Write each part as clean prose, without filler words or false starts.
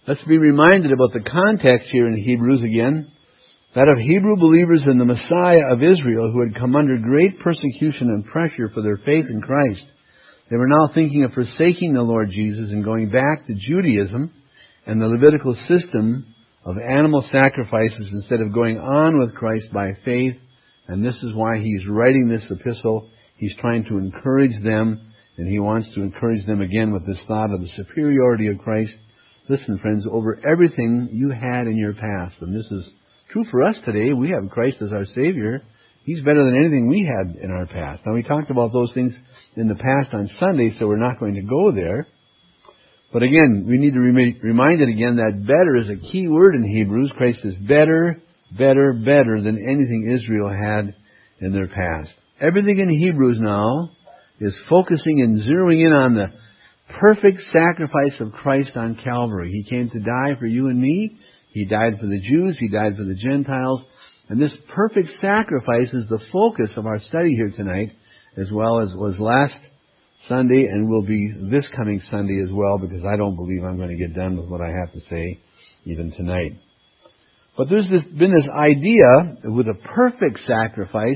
Let's be reminded about the context here in Hebrews again, that of Hebrew believers in the Messiah of Israel who had come under great persecution and pressure for their faith in Christ. They were now thinking of forsaking the Lord Jesus and going back to Judaism and the Levitical system of animal sacrifices instead of going on with Christ by faith. And this is why he's writing this epistle. He's trying to encourage them, and he wants to encourage them again with this thought of the superiority of Christ. Listen, friends, over everything you had in your past, and this is true for us today. We have Christ as our Savior. He's better than anything we had in our past. Now, we talked about those things in the past on Sunday, so we're not going to go there. But again, we need to be reminded again that better is a key word in Hebrews. Christ is better, better, better than anything Israel had in their past. Everything in Hebrews now is focusing and zeroing in on the perfect sacrifice of Christ on Calvary. He came to die for you and me. He died for the Jews. He died for the Gentiles. And this perfect sacrifice is the focus of our study here tonight, as well as was last Sunday and will be this coming Sunday as well, because I don't believe I'm going to get done with what I have to say even tonight. But there's been this idea with a perfect sacrifice,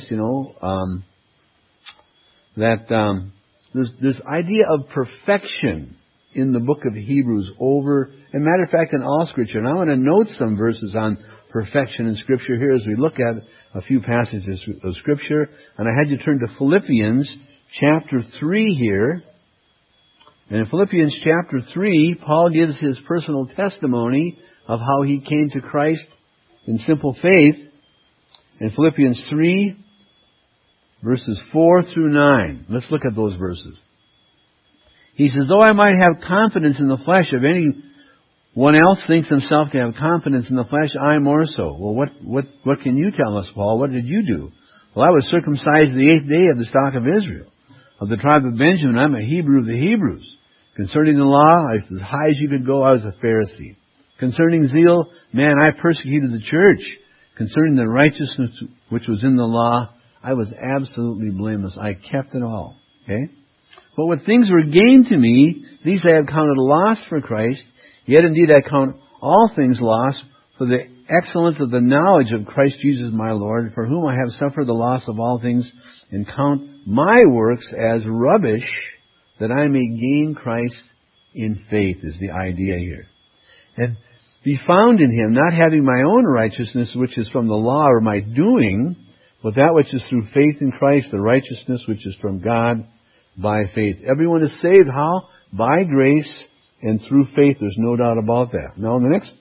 that there's this idea of perfection in the book of Hebrews over, and matter of fact, in all Scripture. And I want to note some verses on perfection in Scripture here as we look at a few passages of Scripture. And I had you turn to Philippians chapter 3 here. And in Philippians chapter 3, Paul gives his personal testimony of how he came to Christ in simple faith. In Philippians 3, verses 4 through 9. Let's look at those verses. He says, though I might have confidence in the flesh, if anyone else thinks himself to have confidence in the flesh, I more so. Well, what can you tell us, Paul? What did you do? Well, I was circumcised the 8th day of the stock of Israel. Of the tribe of Benjamin, I'm a Hebrew of the Hebrews. Concerning the law, I was as high as you could go, I was a Pharisee. Concerning zeal, man, I persecuted the church. Concerning the righteousness which was in the law, I was absolutely blameless. I kept it all. Okay? But what things were gained to me, these I have counted loss for Christ. Yet indeed I count all things loss for the excellence of the knowledge of Christ Jesus my Lord, for whom I have suffered the loss of all things, and count my works as rubbish, that I may gain Christ in faith, is the idea here. And be found in Him, not having my own righteousness, which is from the law or my doing, but that which is through faith in Christ, the righteousness which is from God by faith. Everyone is saved, how? By grace and through faith. There's no doubt about that. Now in the next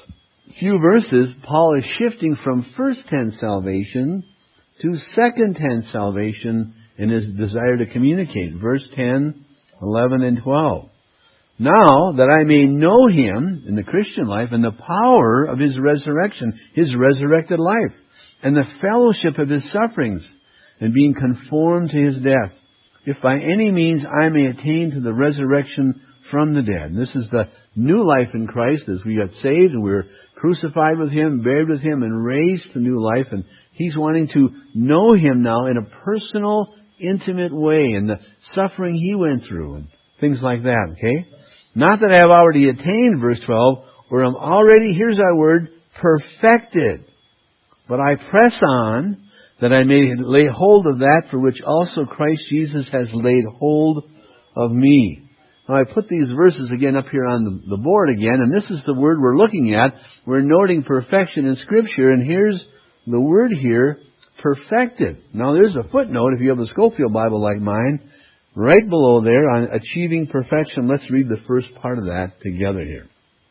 few verses, Paul is shifting from first tense salvation to second tense salvation in his desire to communicate. Verse 10, 11, and 12. Now that I may know Him in the Christian life and the power of His resurrection, His resurrected life, and the fellowship of His sufferings, and being conformed to His death, if by any means I may attain to the resurrection from the dead. And this is the new life in Christ as we got saved and we were crucified with Him, buried with Him, and raised to new life. And He's wanting to know Him now in a personal, intimate way, and the suffering He went through and things like that, okay? Not that I have already attained, verse 12, or am already, here's our word, perfected. But I press on, that I may lay hold of that for which also Christ Jesus has laid hold of me. Now I put these verses again up here on the board again, and this is the word we're looking at. We're noting perfection in Scripture, and here's the word here, perfected. Now there's a footnote, if you have a Scofield Bible like mine, right below there on achieving perfection. Let's read the first part of that together here.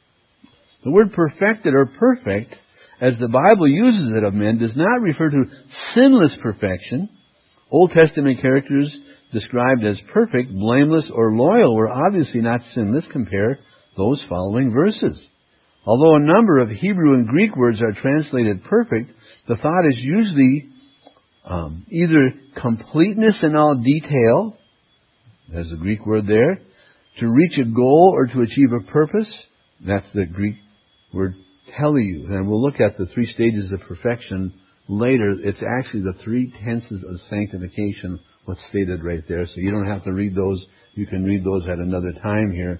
The word perfected or perfect, as the Bible uses it of men, does not refer to sinless perfection. Old Testament characters described as perfect, blameless, or loyal were obviously not sinless. Compare those following verses. Although a number of Hebrew and Greek words are translated perfect, the thought is usually either completeness in all detail, there's the Greek word there, to reach a goal or to achieve a purpose, that's the Greek word teleu. And we'll look at the three stages of perfection later. It's actually the three tenses of sanctification, what's stated right there. So you don't have to read those. You can read those at another time here.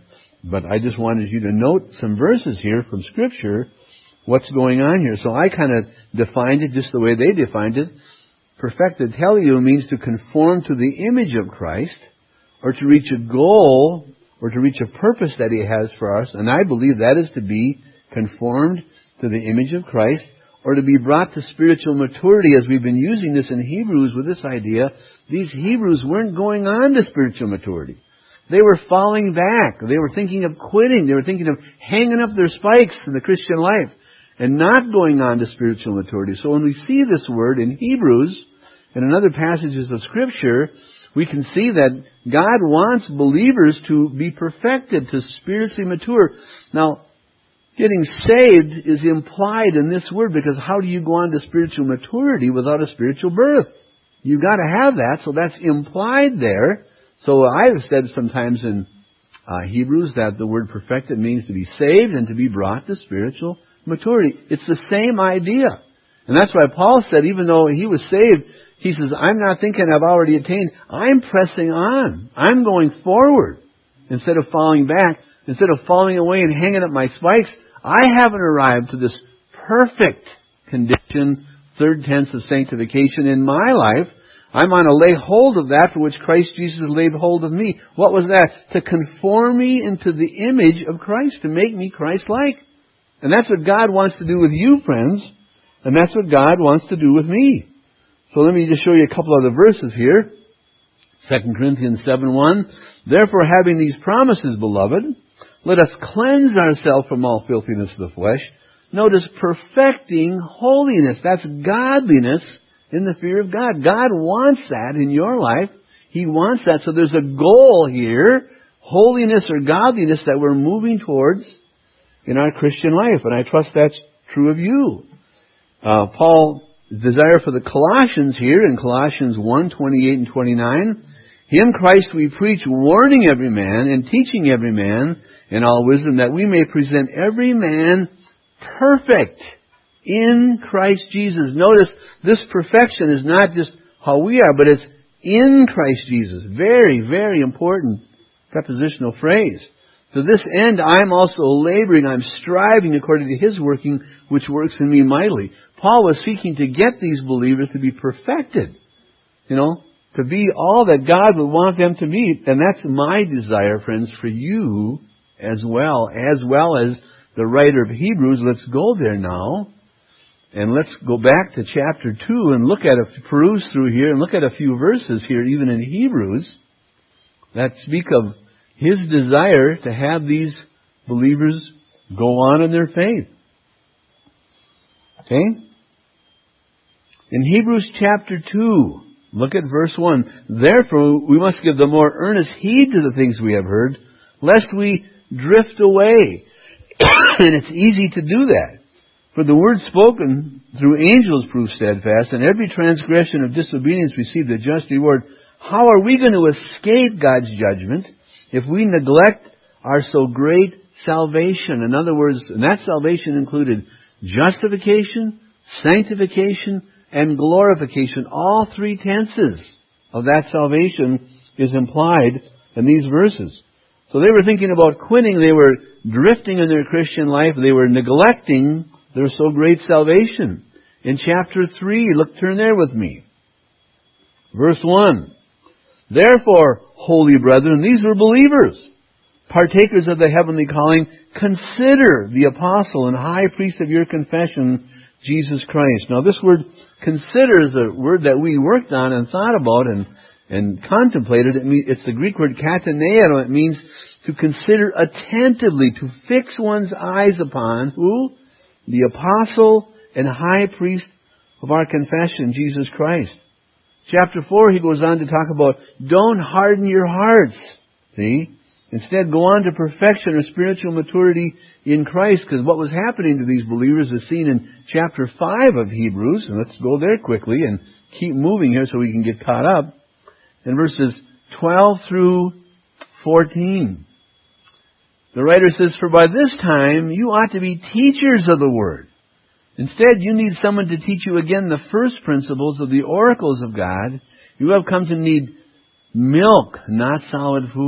But I just wanted you to note some verses here from Scripture, what's going on here. So I kind of defined it just the way they defined it. Perfected teleo means to conform to the image of Christ, or to reach a goal, or to reach a purpose that He has for us. And I believe that is to be conformed to the image of Christ, or to be brought to spiritual maturity, as we've been using this in Hebrews with this idea. These Hebrews weren't going on to spiritual maturity. They were falling back. They were thinking of quitting. They were thinking of hanging up their spikes in the Christian life and not going on to spiritual maturity. So when we see this word in Hebrews and in other passages of Scripture, we can see that God wants believers to be perfected, to spiritually mature. Now, getting saved is implied in this word, because how do you go on to spiritual maturity without a spiritual birth? You've got to have that, so that's implied there. So I've said sometimes in Hebrews that the word perfected means to be saved and to be brought to spiritual maturity. It's the same idea. And that's why Paul said, even though he was saved, he says, I'm not thinking I've already attained. I'm pressing on. I'm going forward. Instead of falling back, instead of falling away and hanging up my spikes, I haven't arrived to this perfect condition, third tense of sanctification in my life. I'm on to lay hold of that for which Christ Jesus laid hold of me. What was that? To conform me into the image of Christ, to make me Christ-like. And that's what God wants to do with you, friends. And that's what God wants to do with me. So let me just show you a couple other verses here. 2 Corinthians 7:1. Therefore, having these promises, beloved, let us cleanse ourselves from all filthiness of the flesh. Notice, perfecting holiness. That's godliness in the fear of God. God wants that in your life. He wants that. So there's a goal here, holiness or godliness, that we're moving towards in our Christian life. And I trust that's true of you. Paul's desire for the Colossians here in Colossians 1:28 and 29. Him, Christ, we preach, warning every man and teaching every man in all wisdom, that we may present every man perfect in Christ Jesus. Notice, this perfection is not just how we are, but it's in Christ Jesus. Very, very important prepositional phrase. To this end, I'm also laboring, I'm striving according to His working, which works in me mightily. Paul was seeking to get these believers to be perfected. To be all that God would want them to be. And that's my desire, friends, for you as well as the writer of Hebrews. Let's go there now. And let's go back to chapter 2 and peruse through here and look at a few verses here, even in Hebrews, that speak of his desire to have these believers go on in their faith. Okay? In Hebrews chapter 2, look at verse 1. Therefore, we must give the more earnest heed to the things we have heard, lest we drift away. And it's easy to do that. For the word spoken through angels proved steadfast, and every transgression of disobedience received a just reward. How are we going to escape God's judgment if we neglect our so great salvation? In other words, and that salvation included justification, sanctification, and glorification. All three tenses of that salvation is implied in these verses. So they were thinking about quitting. They were drifting in their Christian life. They were neglecting their so great salvation. In chapter 3, turn there with me. Verse 1. Therefore, holy brethren, these were believers, partakers of the heavenly calling, consider the apostle and high priest of your confession, Jesus Christ. Now this word consider is a word that we worked on and thought about and contemplated. It's the Greek word kataneo. It means to consider attentively, to fix one's eyes upon who? The apostle and high priest of our confession, Jesus Christ. Chapter 4, he goes on to talk about don't harden your hearts. See? Instead, go on to perfection or spiritual maturity in Christ, because what was happening to these believers is seen in chapter 5 of Hebrews. And let's go there quickly and keep moving here so we can get caught up. In verses 12 through 14. The writer says, for by this time you ought to be teachers of the Word. Instead, you need someone to teach you again the first principles of the oracles of God. You have come to need milk, not solid food.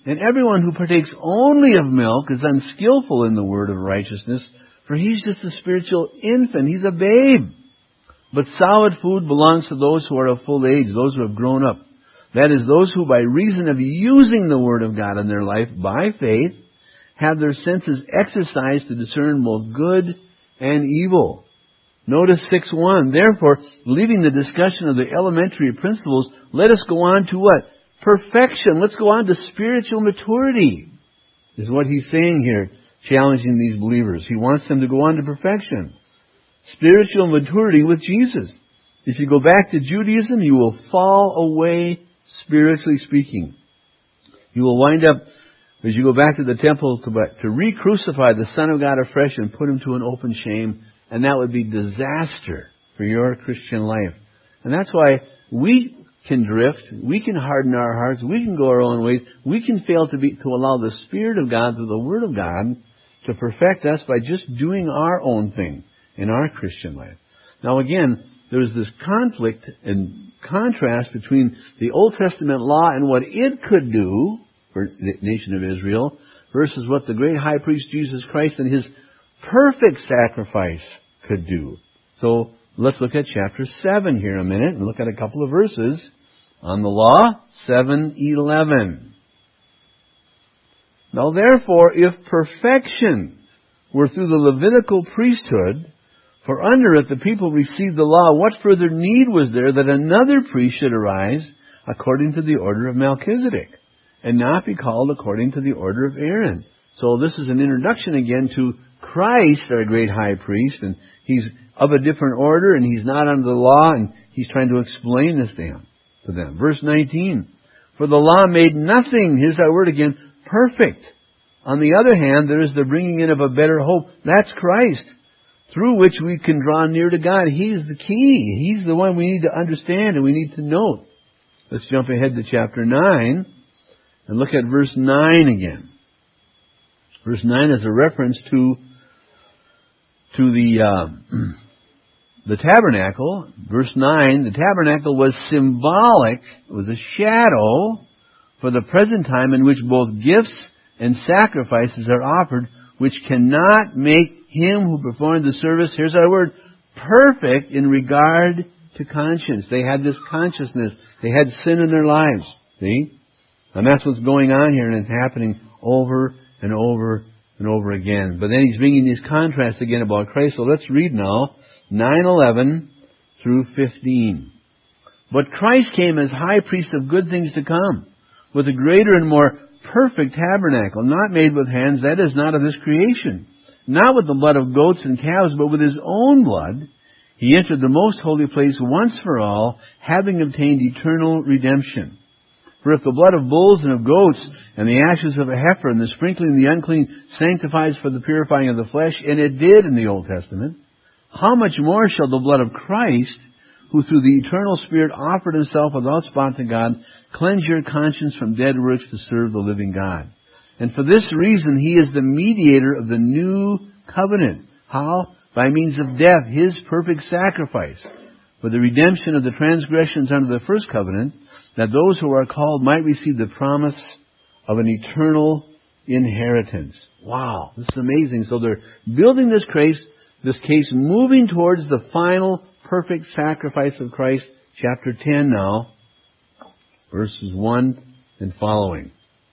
And everyone who partakes only of milk is unskillful in the word of righteousness, for he's just a spiritual infant. He's a babe. But solid food belongs to those who are of full age, those who have grown up. That is, those who by reason of using the Word of God in their life by faith have their senses exercised to discern both good and evil. Notice 6:1. Therefore, leaving the discussion of the elementary principles, let us go on to what? Perfection. Let's go on to spiritual maturity, is what he's saying here, challenging these believers. He wants them to go on to perfection. Spiritual maturity with Jesus. If you go back to Judaism, you will fall away spiritually speaking. You will wind up, as you go back to the temple, to re-crucify the Son of God afresh and put Him to an open shame, and that would be disaster for your Christian life. And that's why we can drift, we can harden our hearts, we can go our own ways, we can fail to allow the Spirit of God, through the Word of God, to perfect us by just doing our own thing in our Christian life. Now again, there's this conflict and contrast between the Old Testament law and what it could do for the nation of Israel versus what the great high priest Jesus Christ and His perfect sacrifice could do. So let's look at chapter 7 here a minute and look at a couple of verses on the law, 7:11. Now therefore, if perfection were through the Levitical priesthood, for under it the people received the law, what further need was there that another priest should arise according to the order of Melchizedek, and not be called according to the order of Aaron? So this is an introduction again to Christ, our great high priest, and He's of a different order, and He's not under the law, and He's trying to explain this to them. Verse 19, for the law made nothing, here's that word again, perfect. On the other hand, there is the bringing in of a better hope. That's Christ, through which we can draw near to God. He's the key. He's the one we need to understand and we need to note. Let's jump ahead to chapter 9 and look at verse 9 again. Verse 9 is a reference to the tabernacle. Verse 9, the tabernacle was symbolic, it was a shadow for the present time in which both gifts and sacrifices are offered, which cannot make him who performed the service, here's our word, perfect in regard to conscience. They had this consciousness. They had sin in their lives. See? And that's what's going on here, and it's happening over and over and over again. But then he's bringing these contrasts again about Christ. So let's read now, 9:11 through 15. But Christ came as high priest of good things to come, with a greater and more perfect tabernacle, not made with hands, that is not of this creation. Not with the blood of goats and calves, but with His own blood, He entered the most holy place once for all, having obtained eternal redemption. For if the blood of bulls and of goats, and the ashes of a heifer, and the sprinkling of the unclean sanctifies for the purifying of the flesh, and it did in the Old Testament, how much more shall the blood of Christ, who through the eternal Spirit offered Himself without spot to God, cleanse your conscience from dead works to serve the living God? And for this reason, He is the mediator of the new covenant. How? By means of death, His perfect sacrifice, for the redemption of the transgressions under the first covenant, that those who are called might receive the promise of an eternal inheritance. Wow, this is amazing. So they're building this case, moving towards the final perfect sacrifice of Christ. Chapter 10 now, verses 1 and following.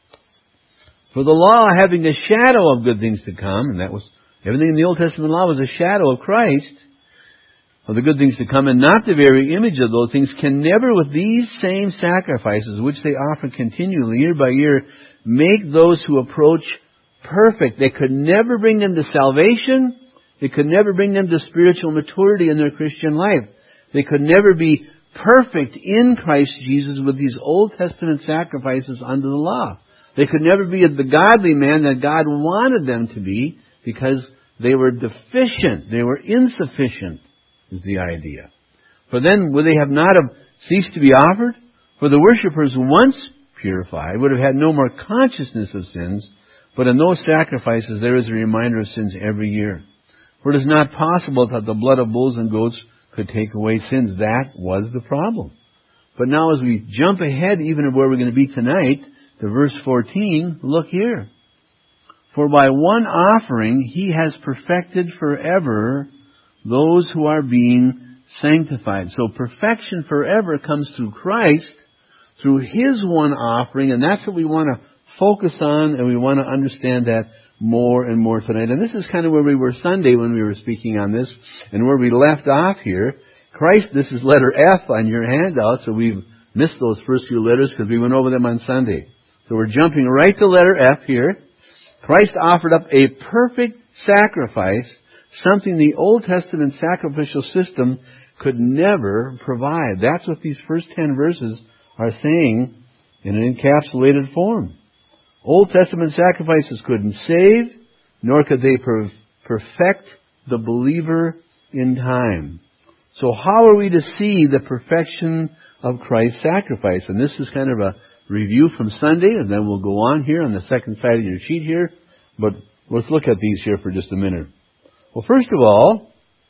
For the law, having a shadow of good things to come, and that was everything in the Old Testament law was a shadow of Christ, of the good things to come, and not the very image of those things, can never with these same sacrifices, which they offer continually, year by year, make those who approach perfect. They could never bring them to salvation. They could never bring them to spiritual maturity in their Christian life. They could never be perfect in Christ Jesus with these Old Testament sacrifices under the law. They could never be the godly man that God wanted them to be because they were deficient. They were insufficient, is the idea. For then would they have not have ceased to be offered? For the worshippers once purified would have had no more consciousness of sins, but in those sacrifices there is a reminder of sins every year. For it is not possible that the blood of bulls and goats could take away sins. That was the problem. But now as we jump ahead even of where we're going to be tonight, to verse 14, look here. For by one offering he has perfected forever those who are being sanctified. So perfection forever comes through Christ, through His one offering, and that's what we want to focus on, and we want to understand that more and more tonight. And this is kind of where we were Sunday when we were speaking on this, and where we left off here. Christ, this is letter F on your handout, so we've missed those first few letters because we went over them on Sunday. So we're jumping right to letter F here. Christ offered up a perfect sacrifice, something the Old Testament sacrificial system could never provide. That's what these first 10 verses are saying in an encapsulated form. Old Testament sacrifices couldn't save, nor could they perfect the believer in time. So how are we to see the perfection of Christ's sacrifice? And this is kind of a review from Sunday, and then we'll go on here on the second side of your sheet here. But let's look at these here for just a minute. Well, first of all,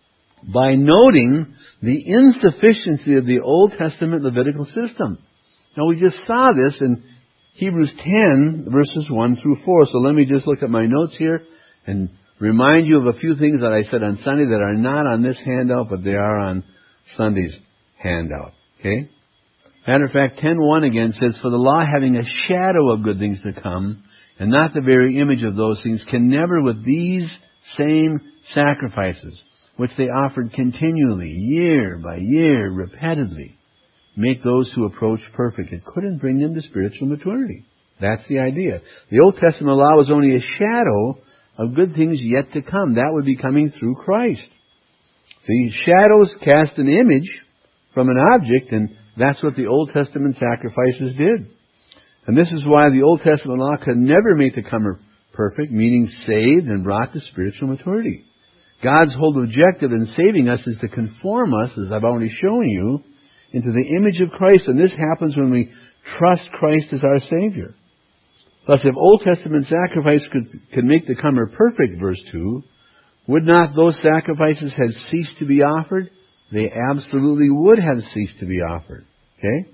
by noting the insufficiency of the Old Testament Levitical system. Now, we just saw this in Hebrews 10, verses 1 through 4. So let me just look at my notes here and remind you of a few things that I said on Sunday that are not on this handout, but they are on Sunday's handout. Okay? Matter of fact, 10:1 again says, for the law having a shadow of good things to come, and not the very image of those things, can never with these same sacrifices, which they offered continually, year by year, repeatedly, make those who approach perfect. It couldn't bring them to spiritual maturity. That's the idea. The Old Testament law was only a shadow of good things yet to come. That would be coming through Christ. The shadows cast an image from an object, and that's what the Old Testament sacrifices did. And this is why the Old Testament law could never make the comer perfect, meaning saved and brought to spiritual maturity. God's whole objective in saving us is to conform us, as I've already shown you, into the image of Christ. And this happens when we trust Christ as our Savior. Thus, if Old Testament sacrifice could make the comer perfect, verse 2, would not those sacrifices have ceased to be offered? They absolutely would have ceased to be offered. Okay?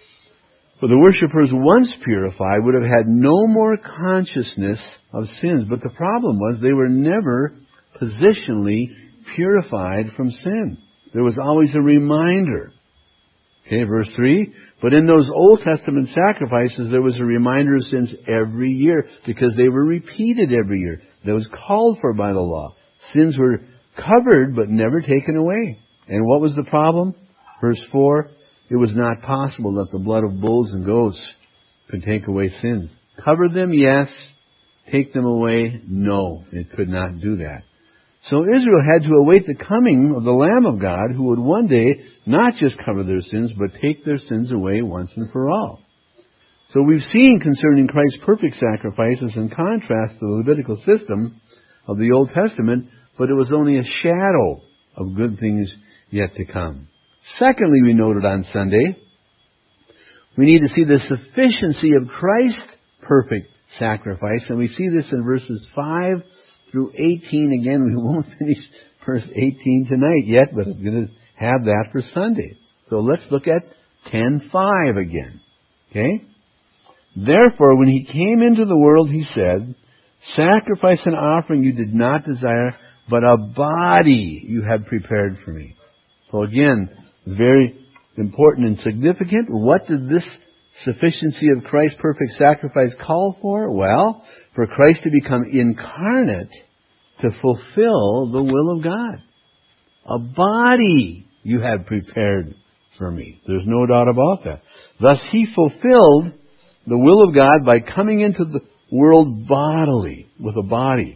For the worshippers once purified would have had no more consciousness of sins. But the problem was they were never positionally purified from sin. There was always a reminder. Okay, verse 3. But in those Old Testament sacrifices, there was a reminder of sins every year because they were repeated every year. That was called for by the law. Sins were covered but never taken away. And what was the problem? Verse 4. It was not possible that the blood of bulls and goats could take away sins. Cover them, yes. Take them away, no. It could not do that. So Israel had to await the coming of the Lamb of God, who would one day not just cover their sins, but take their sins away once and for all. So we've seen concerning Christ's perfect sacrifices in contrast to the Levitical system of the Old Testament, but it was only a shadow of good things yet to come. Secondly, we noted on Sunday, we need to see the sufficiency of Christ's perfect sacrifice, and we see this in verses 5 through 18. Again, we won't finish verse 18 tonight yet, but I'm going to have that for Sunday. So let's look at 10:5 again. Okay? Therefore, when He came into the world, He said, sacrifice and offering you did not desire, but a body you have prepared for me. So again, very important and significant. What did this sufficiency of Christ's perfect sacrifice call for? Well, for Christ to become incarnate to fulfill the will of God. A body you have prepared for me. There's no doubt about that. Thus, He fulfilled the will of God by coming into the world bodily, with a body.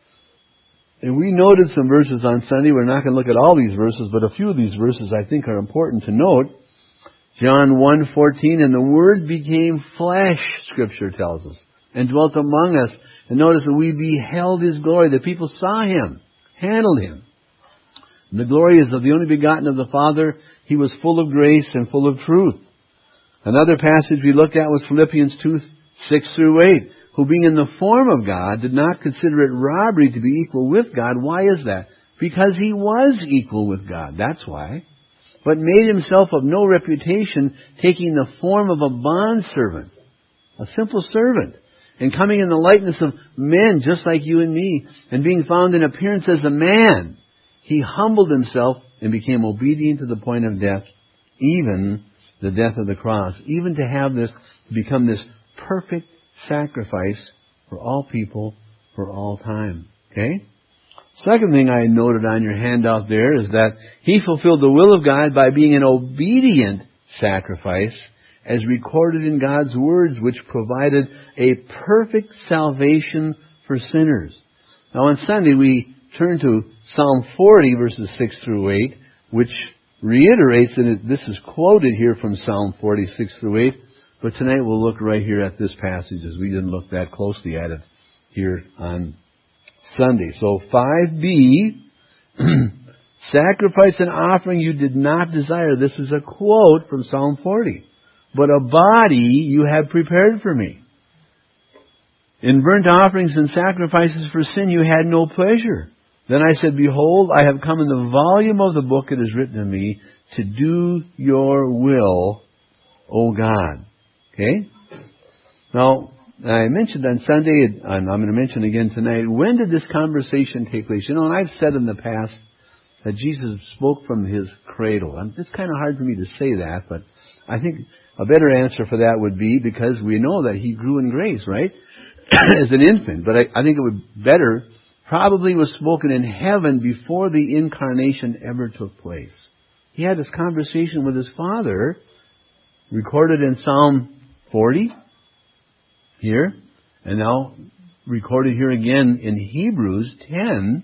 And we noted some verses on Sunday. We're not going to look at all these verses, but a few of these verses I think are important to note. John 1:14, and the Word became flesh, Scripture tells us, and dwelt among us. And notice that we beheld His glory. The people saw Him, handled Him. And the glory is of the only begotten of the Father. He was full of grace and full of truth. Another passage we looked at was Philippians 2:6 through 8. Who being in the form of God did not consider it robbery to be equal with God. Why is that? Because He was equal with God. That's why. But made Himself of no reputation, taking the form of a bondservant. a simple servant, and coming in the likeness of men just like you and me, and being found in appearance as a man, He humbled Himself and became obedient to the point of death, even the death of the cross, even to have this, to become this perfect sacrifice for all people, for all time. Okay? Second thing I noted on your handout there is that He fulfilled the will of God by being an obedient sacrifice, as recorded in God's words, which provided a perfect salvation for sinners. Now on Sunday we turn to Psalm 40 verses 6 through 8, which reiterates, and this is quoted here from Psalm 46 through 8, but tonight we'll look right here at this passage, as we didn't look that closely at it here on Sunday. So 5b, sacrifice and offering you did not desire. This is a quote from Psalm 40. But a body you have prepared for me. In burnt offerings and sacrifices for sin you had no pleasure. Then I said, behold, I have come in the volume of the book it is written of me to do your will, O God. Okay? Now, I mentioned on Sunday, and I'm going to mention again tonight, when did this conversation take place? You know, and I've said in the past that Jesus spoke from His cradle. It's kind of hard for me to say that, but I think a better answer for that would be because we know that He grew in grace, right? As an infant. But I think it would better, probably was spoken in heaven before the incarnation ever took place. He had this conversation with His Father, recorded in Psalm 40, here, and now recorded here again in Hebrews 10,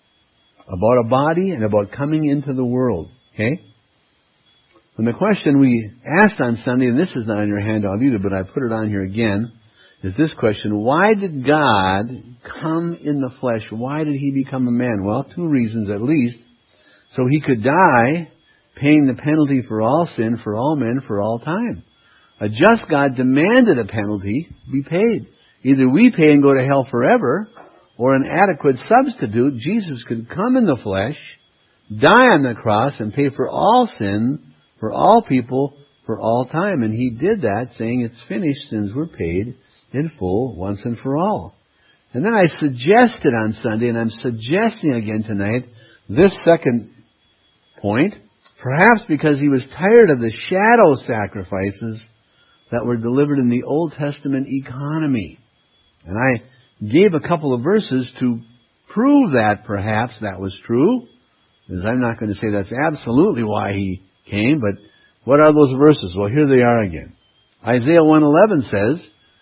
about a body and about coming into the world. Okay? And the question we asked on Sunday, and this is not on your handout either, but I put it on here again, is this question: why did God come in the flesh? Why did He become a man? Well, two reasons at least. So He could die, paying the penalty for all sin, for all men, for all time. A just God demanded a penalty be paid. Either we pay and go to hell forever, or an adequate substitute, Jesus, could come in the flesh, die on the cross, and pay for all sin, for all people, for all time. And He did that, saying it's finished, sins were paid in full, once and for all. And then I suggested on Sunday, and I'm suggesting again tonight, this second point, perhaps because He was tired of the shadow sacrifices that were delivered in the Old Testament economy. And I gave a couple of verses to prove that perhaps that was true, because I'm not going to say that's absolutely why He came, but what are those verses? Well, here they are again. Isaiah 1:11 says,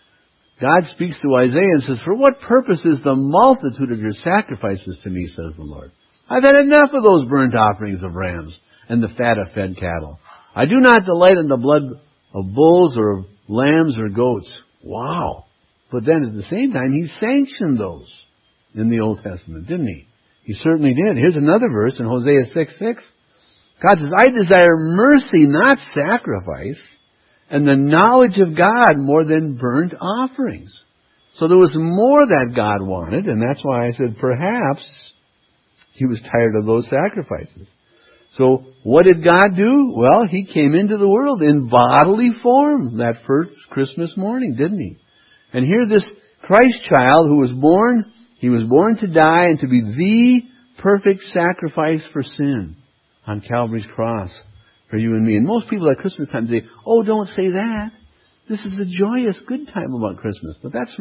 God speaks to Isaiah and says, for what purpose is the multitude of your sacrifices to me, says the Lord? I've had enough of those burnt offerings of rams and the fat of fed cattle. I do not delight in the blood of bulls or of lambs or goats. Wow. But then at the same time, He sanctioned those in the Old Testament, didn't He? He certainly did. Here's another verse in Hosea 6:6. God says, I desire mercy, not sacrifice, and the knowledge of God more than burnt offerings. So there was more that God wanted, and that's why I said perhaps He was tired of those sacrifices. So what did God do? Well, He came into the world in bodily form that first Christmas morning, didn't He? And here this Christ child who was born, He was born to die and to be the perfect sacrifice for sin on Calvary's cross for you and me. And most people at Christmas time say, oh, don't say that. This is a joyous, good time about Christmas. But it's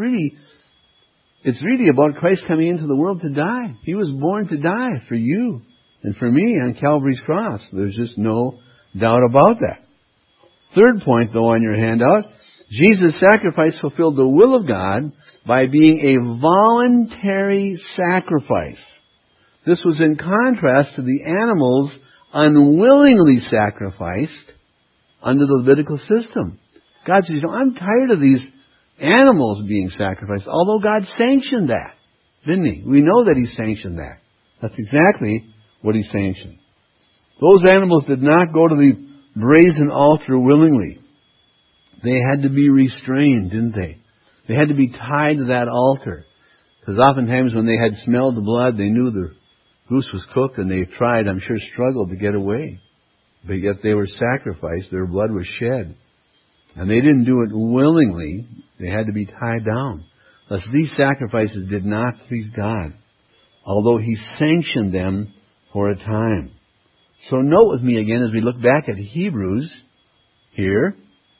really about Christ coming into the world to die. He was born to die for you and for me on Calvary's cross. There's just no doubt about that. Third point, though, on your handout, Jesus' sacrifice fulfilled the will of God by being a voluntary sacrifice. This was in contrast to the animals unwillingly sacrificed under the Levitical system. God says, I'm tired of these animals being sacrificed, although God sanctioned that, didn't He? We know that He sanctioned that. That's exactly what He sanctioned. Those animals did not go to the brazen altar willingly. They had to be restrained, didn't they? They had to be tied to that altar. Because oftentimes when they had smelled the blood, they knew the goose was cooked, and they tried, I'm sure, struggled to get away. But yet they were sacrificed. Their blood was shed. And they didn't do it willingly. They had to be tied down. Thus these sacrifices did not please God, although He sanctioned them for a time. So note with me again as we look back at Hebrews here,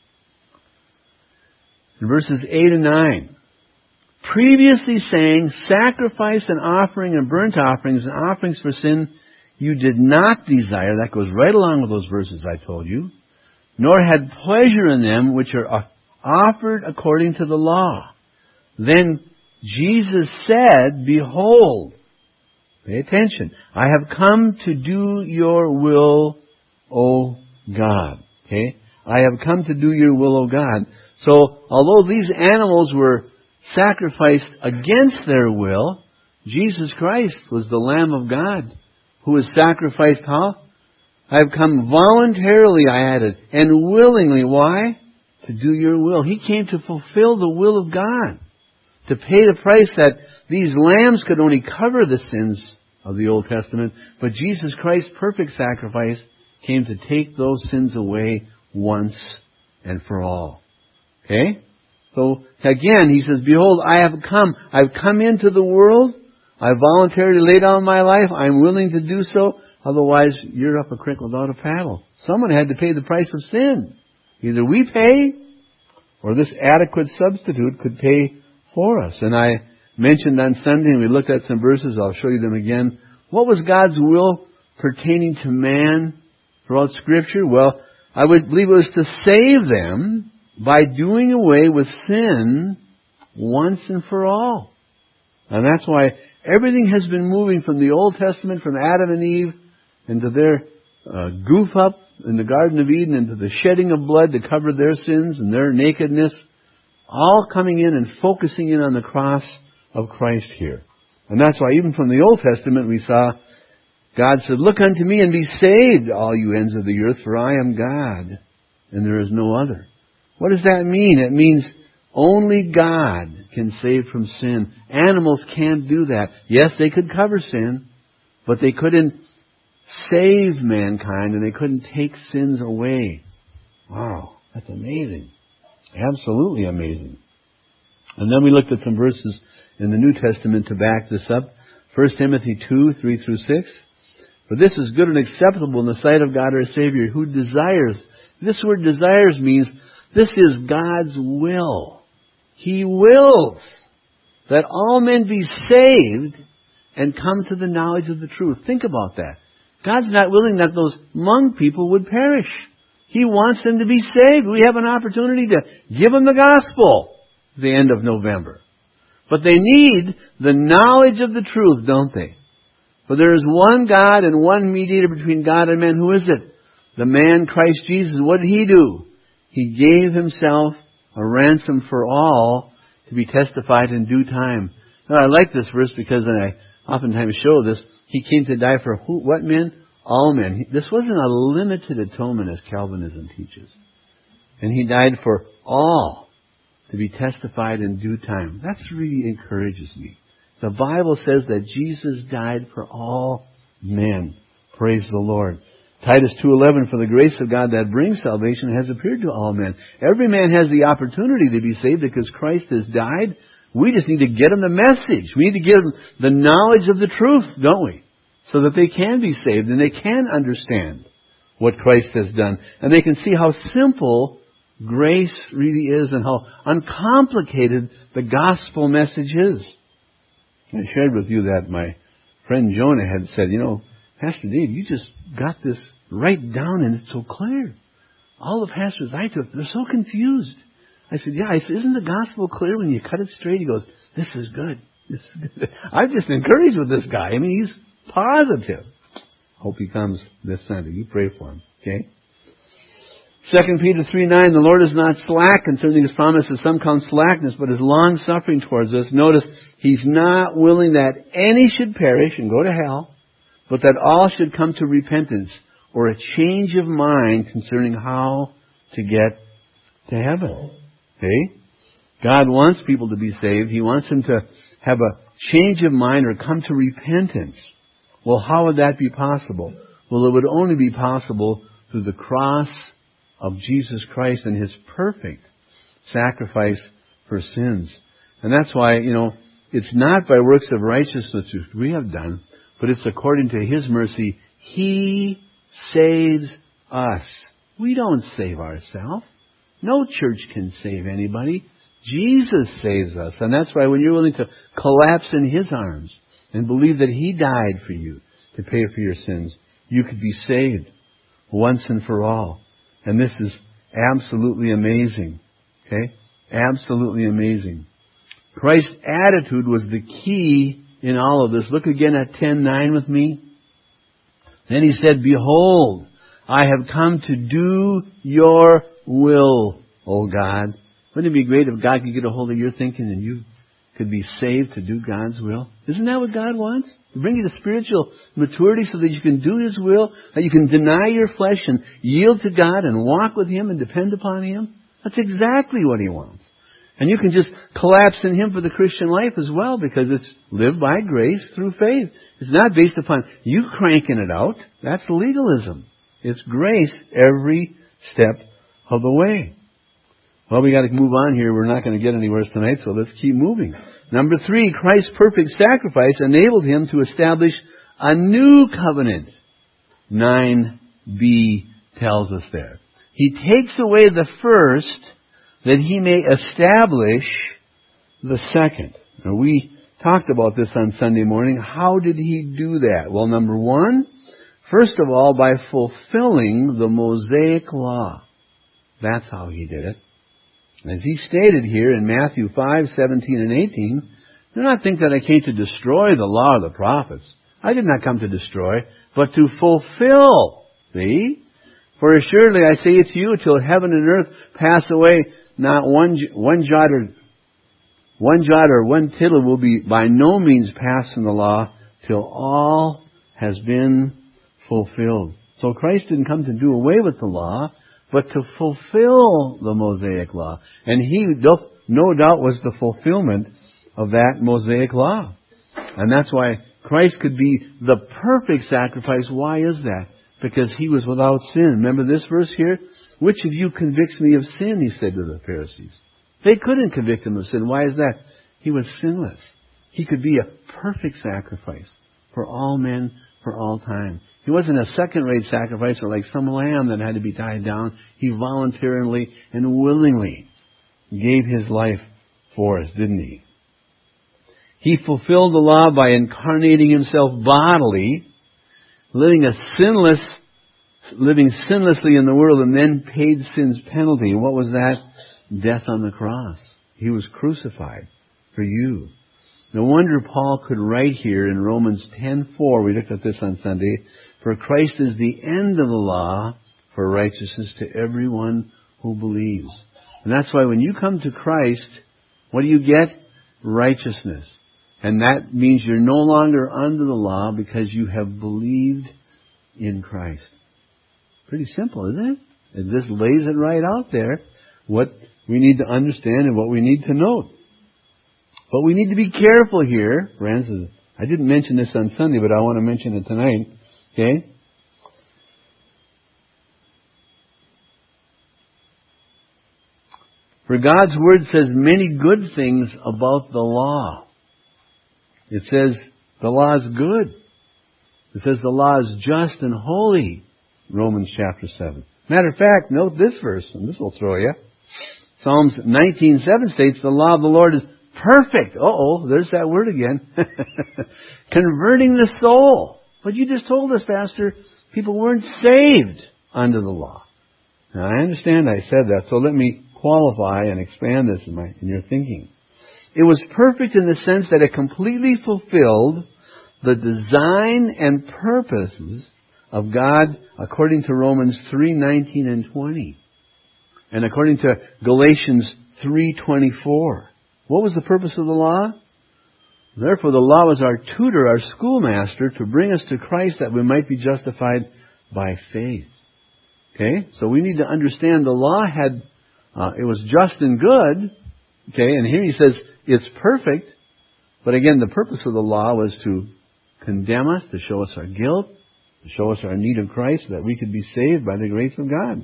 in verses 8 and 9. Previously saying, sacrifice and offering and burnt offerings and offerings for sin you did not desire. That goes right along with those verses I told you. Nor had pleasure in them which are offered according to the law. Then Jesus said, behold, pay attention, I have come to do your will, O God. Okay? I have come to do your will, O God. So, although these animals were sacrificed against their will, Jesus Christ was the Lamb of God who was sacrificed how? I have come voluntarily, I added, and willingly. Why? To do your will. He came to fulfill the will of God, to pay the price that these lambs could only cover the sins of the Old Testament, but Jesus Christ's perfect sacrifice came to take those sins away once and for all. Okay? So, again, He says, behold, I've come into the world, I voluntarily laid down my life, I'm willing to do so, otherwise you're up a creek without a paddle. Someone had to pay the price of sin. Either we pay, or this adequate substitute could pay for us. And I mentioned on Sunday, and we looked at some verses, I'll show you them again. What was God's will pertaining to man throughout Scripture? Well, I would believe it was to save them by doing away with sin once and for all. And that's why everything has been moving from the Old Testament, from Adam and Eve, into their goof up in the Garden of Eden, into the shedding of blood to cover their sins and their nakedness, all coming in and focusing in on the cross of Christ here. And that's why even from the Old Testament we saw God said, look unto me and be saved, all you ends of the earth, for I am God, and there is no other. What does that mean? It means only God can save from sin. Animals can't do that. Yes, they could cover sin, but they couldn't save mankind, and they couldn't take sins away. Wow, that's amazing. Absolutely amazing. And then we looked at some verses in the New Testament to back this up. 1 Timothy 2, 3 through 6. For this is good and acceptable in the sight of God our Savior, who desires. This word desires means this is God's will. He wills that all men be saved and come to the knowledge of the truth. Think about that. God's not willing that those Hmong people would perish. He wants them to be saved. We have an opportunity to give them the gospel at the end of November. But they need the knowledge of the truth, don't they? For there is one God and one mediator between God and men. Who is it? The man Christ Jesus. What did He do? He gave Himself a ransom for all to be testified in due time. Now, I like this verse because I oftentimes show this. He came to die for who? What men? All men. This wasn't a limited atonement as Calvinism teaches. And He died for all to be testified in due time. That really encourages me. The Bible says that Jesus died for all men. Praise the Lord. Titus 2:11, for the grace of God that brings salvation has appeared to all men. Every man has the opportunity to be saved because Christ has died. We just need to get them the message. We need to give them the knowledge of the truth, don't we? So that they can be saved and they can understand what Christ has done. And they can see how simple grace really is and how uncomplicated the gospel message is. I shared with you that my friend Jonah had said, Pastor Dave, you just got this right down and it's so clear. All the pastors I took, they're so confused. I said, yeah. I said, isn't the gospel clear when you cut it straight? He goes, this is good. This is good. I'm just encouraged with this guy. I mean, he's positive. Hope he comes this Sunday. You pray for him, okay? 2 Peter 3:9, the Lord is not slack concerning His promise, as some count slackness, but is long-suffering towards us. Notice, He's not willing that any should perish and go to hell, but that all should come to repentance or a change of mind concerning how to get to heaven. Okay? God wants people to be saved. He wants them to have a change of mind or come to repentance. Well, how would that be possible? Well, it would only be possible through the cross of Jesus Christ and His perfect sacrifice for sins. And that's why, it's not by works of righteousness which we have done, but it's according to His mercy. He saves us. We don't save ourselves. No church can save anybody. Jesus saves us. And that's why when you're willing to collapse in His arms and believe that He died for you to pay for your sins, you could be saved once and for all. And this is absolutely amazing. Okay? Absolutely amazing. Christ's attitude was the key in all of this. Look again at 10:9 with me. Then He said, "Behold, I have come to do your will, O God." Wouldn't it be great if God could get a hold of your thinking and you could be saved to do God's will? Isn't that what God wants? To bring you to spiritual maturity so that you can do His will, that you can deny your flesh and yield to God and walk with Him and depend upon Him? That's exactly what He wants. And you can just collapse in Him for the Christian life as well, because it's lived by grace through faith. It's not based upon you cranking it out. That's legalism. It's grace every step of the way. Well, we got to move on here. We're not going to get anywhere tonight, so let's keep moving. Number 3, Christ's perfect sacrifice enabled Him to establish a new covenant. 9b tells us there. He takes away the first that He may establish the second. Now, we talked about this on Sunday morning. How did He do that? Well, number 1, first of all, by fulfilling the Mosaic law. That's how He did it. As He stated here in Matthew 5:17 and 18, "Do not think that I came to destroy the law of the prophets. I did not come to destroy, but to fulfill. See? For assuredly I say to you, till heaven and earth pass away, not one jot or one tittle will be by no means passed from the law till all has been fulfilled." So Christ didn't come to do away with the law, but to fulfill the Mosaic law. And He, no doubt, was the fulfillment of that Mosaic law. And that's why Christ could be the perfect sacrifice. Why is that? Because He was without sin. Remember this verse here? "Which of you convicts me of sin?" He said to the Pharisees. They couldn't convict Him of sin. Why is that? He was sinless. He could be a perfect sacrifice for all men, for all time. He wasn't a second-rate sacrifice or like some lamb that had to be tied down. He voluntarily and willingly gave His life for us, didn't He? He fulfilled the law by incarnating Himself bodily, living sinlessly in the world, and then paid sin's penalty. And what was that? Death on the cross. He was crucified for you. No wonder Paul could write here in Romans 10:4, we looked at this on Sunday, "For Christ is the end of the law for righteousness to everyone who believes." And that's why when you come to Christ, what do you get? Righteousness. And that means you're no longer under the law because you have believed in Christ. Pretty simple, isn't it? It just lays it right out there, what we need to understand and what we need to note. But we need to be careful here, friends. I didn't mention this on Sunday, but I want to mention it tonight. Okay? For God's Word says many good things about the law. It says the law is good. It says the law is just and holy. Romans chapter 7. Matter of fact, note this verse, and this will throw you. Psalms 19:7 states, "The law of the Lord is perfect." There's that word again. "Converting the soul." But you just told us, Pastor, people weren't saved under the law. Now, I understand I said that, so let me qualify and expand this in your thinking. It was perfect in the sense that it completely fulfilled the design and purposes of God according to Romans 3:19 and 20. And according to Galatians 3:24. What was the purpose of the law? Therefore, the law was our tutor, our schoolmaster, to bring us to Christ that we might be justified by faith. Okay? So we need to understand the law it was just and good. Okay? And here he says it's perfect. But again, the purpose of the law was to condemn us, to show us our guilt, to show us our need of Christ, so that we could be saved by the grace of God.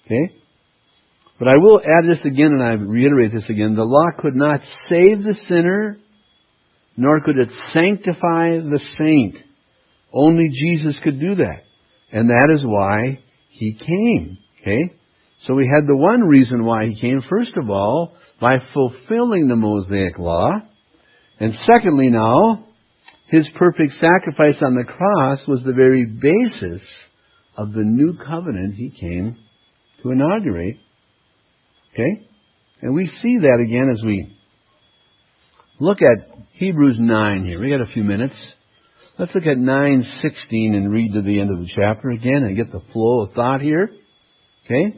Okay? But I will add this again, and I reiterate this again. The law could not save the sinner, nor could it sanctify the saint. Only Jesus could do that. And that is why He came. Okay? So we had the one reason why He came. First of all, by fulfilling the Mosaic law. And secondly now, His perfect sacrifice on the cross was the very basis of the new covenant He came to inaugurate. Okay? And we see that again as we look at Hebrews 9 here. We got a few minutes. Let's look at 9:16 and read to the end of the chapter again and get the flow of thought here. Okay?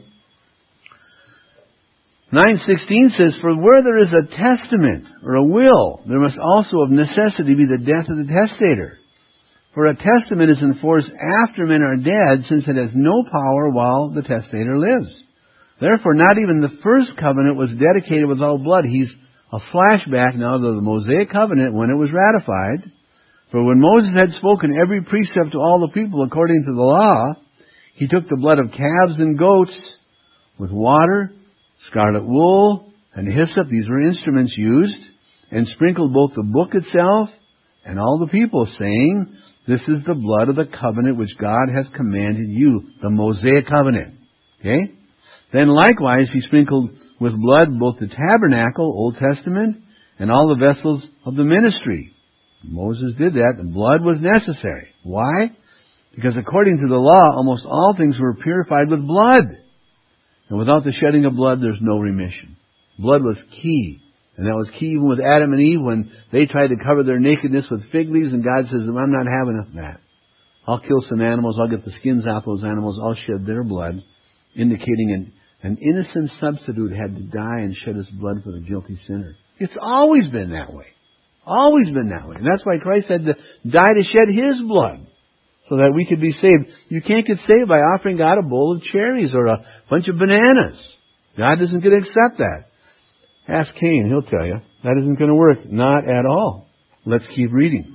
9:16 says, "For where there is a testament or a will, there must also of necessity be the death of the testator. For a testament is in force after men are dead, since it has no power while the testator lives. Therefore, not even the first covenant was dedicated without blood." He's a flashback now to the Mosaic covenant when it was ratified. "For when Moses had spoken every precept to all the people according to the law, he took the blood of calves and goats with water, scarlet wool, and hyssop," these were instruments used, "and sprinkled both the book itself and all the people, saying, 'This is the blood of the covenant which God has commanded you,'" the Mosaic covenant. Okay? "Then likewise he sprinkled with blood both the tabernacle, Old Testament, and all the vessels of the ministry." Moses did that. The blood was necessary. Why? Because according to the law, almost all things were purified with blood. And without the shedding of blood, there's no remission. Blood was key. And that was key even with Adam and Eve when they tried to cover their nakedness with fig leaves, and God says, "I'm not having that. I'll kill some animals, I'll get the skins off those animals, I'll shed their blood," indicating an innocent substitute had to die and shed his blood for the guilty sinner. It's always been that way. Always been that way. And that's why Christ had to die to shed His blood so that we could be saved. You can't get saved by offering God a bowl of cherries or a bunch of bananas. God isn't going to accept that. Ask Cain, he'll tell you. That isn't going to work. Not at all. Let's keep reading.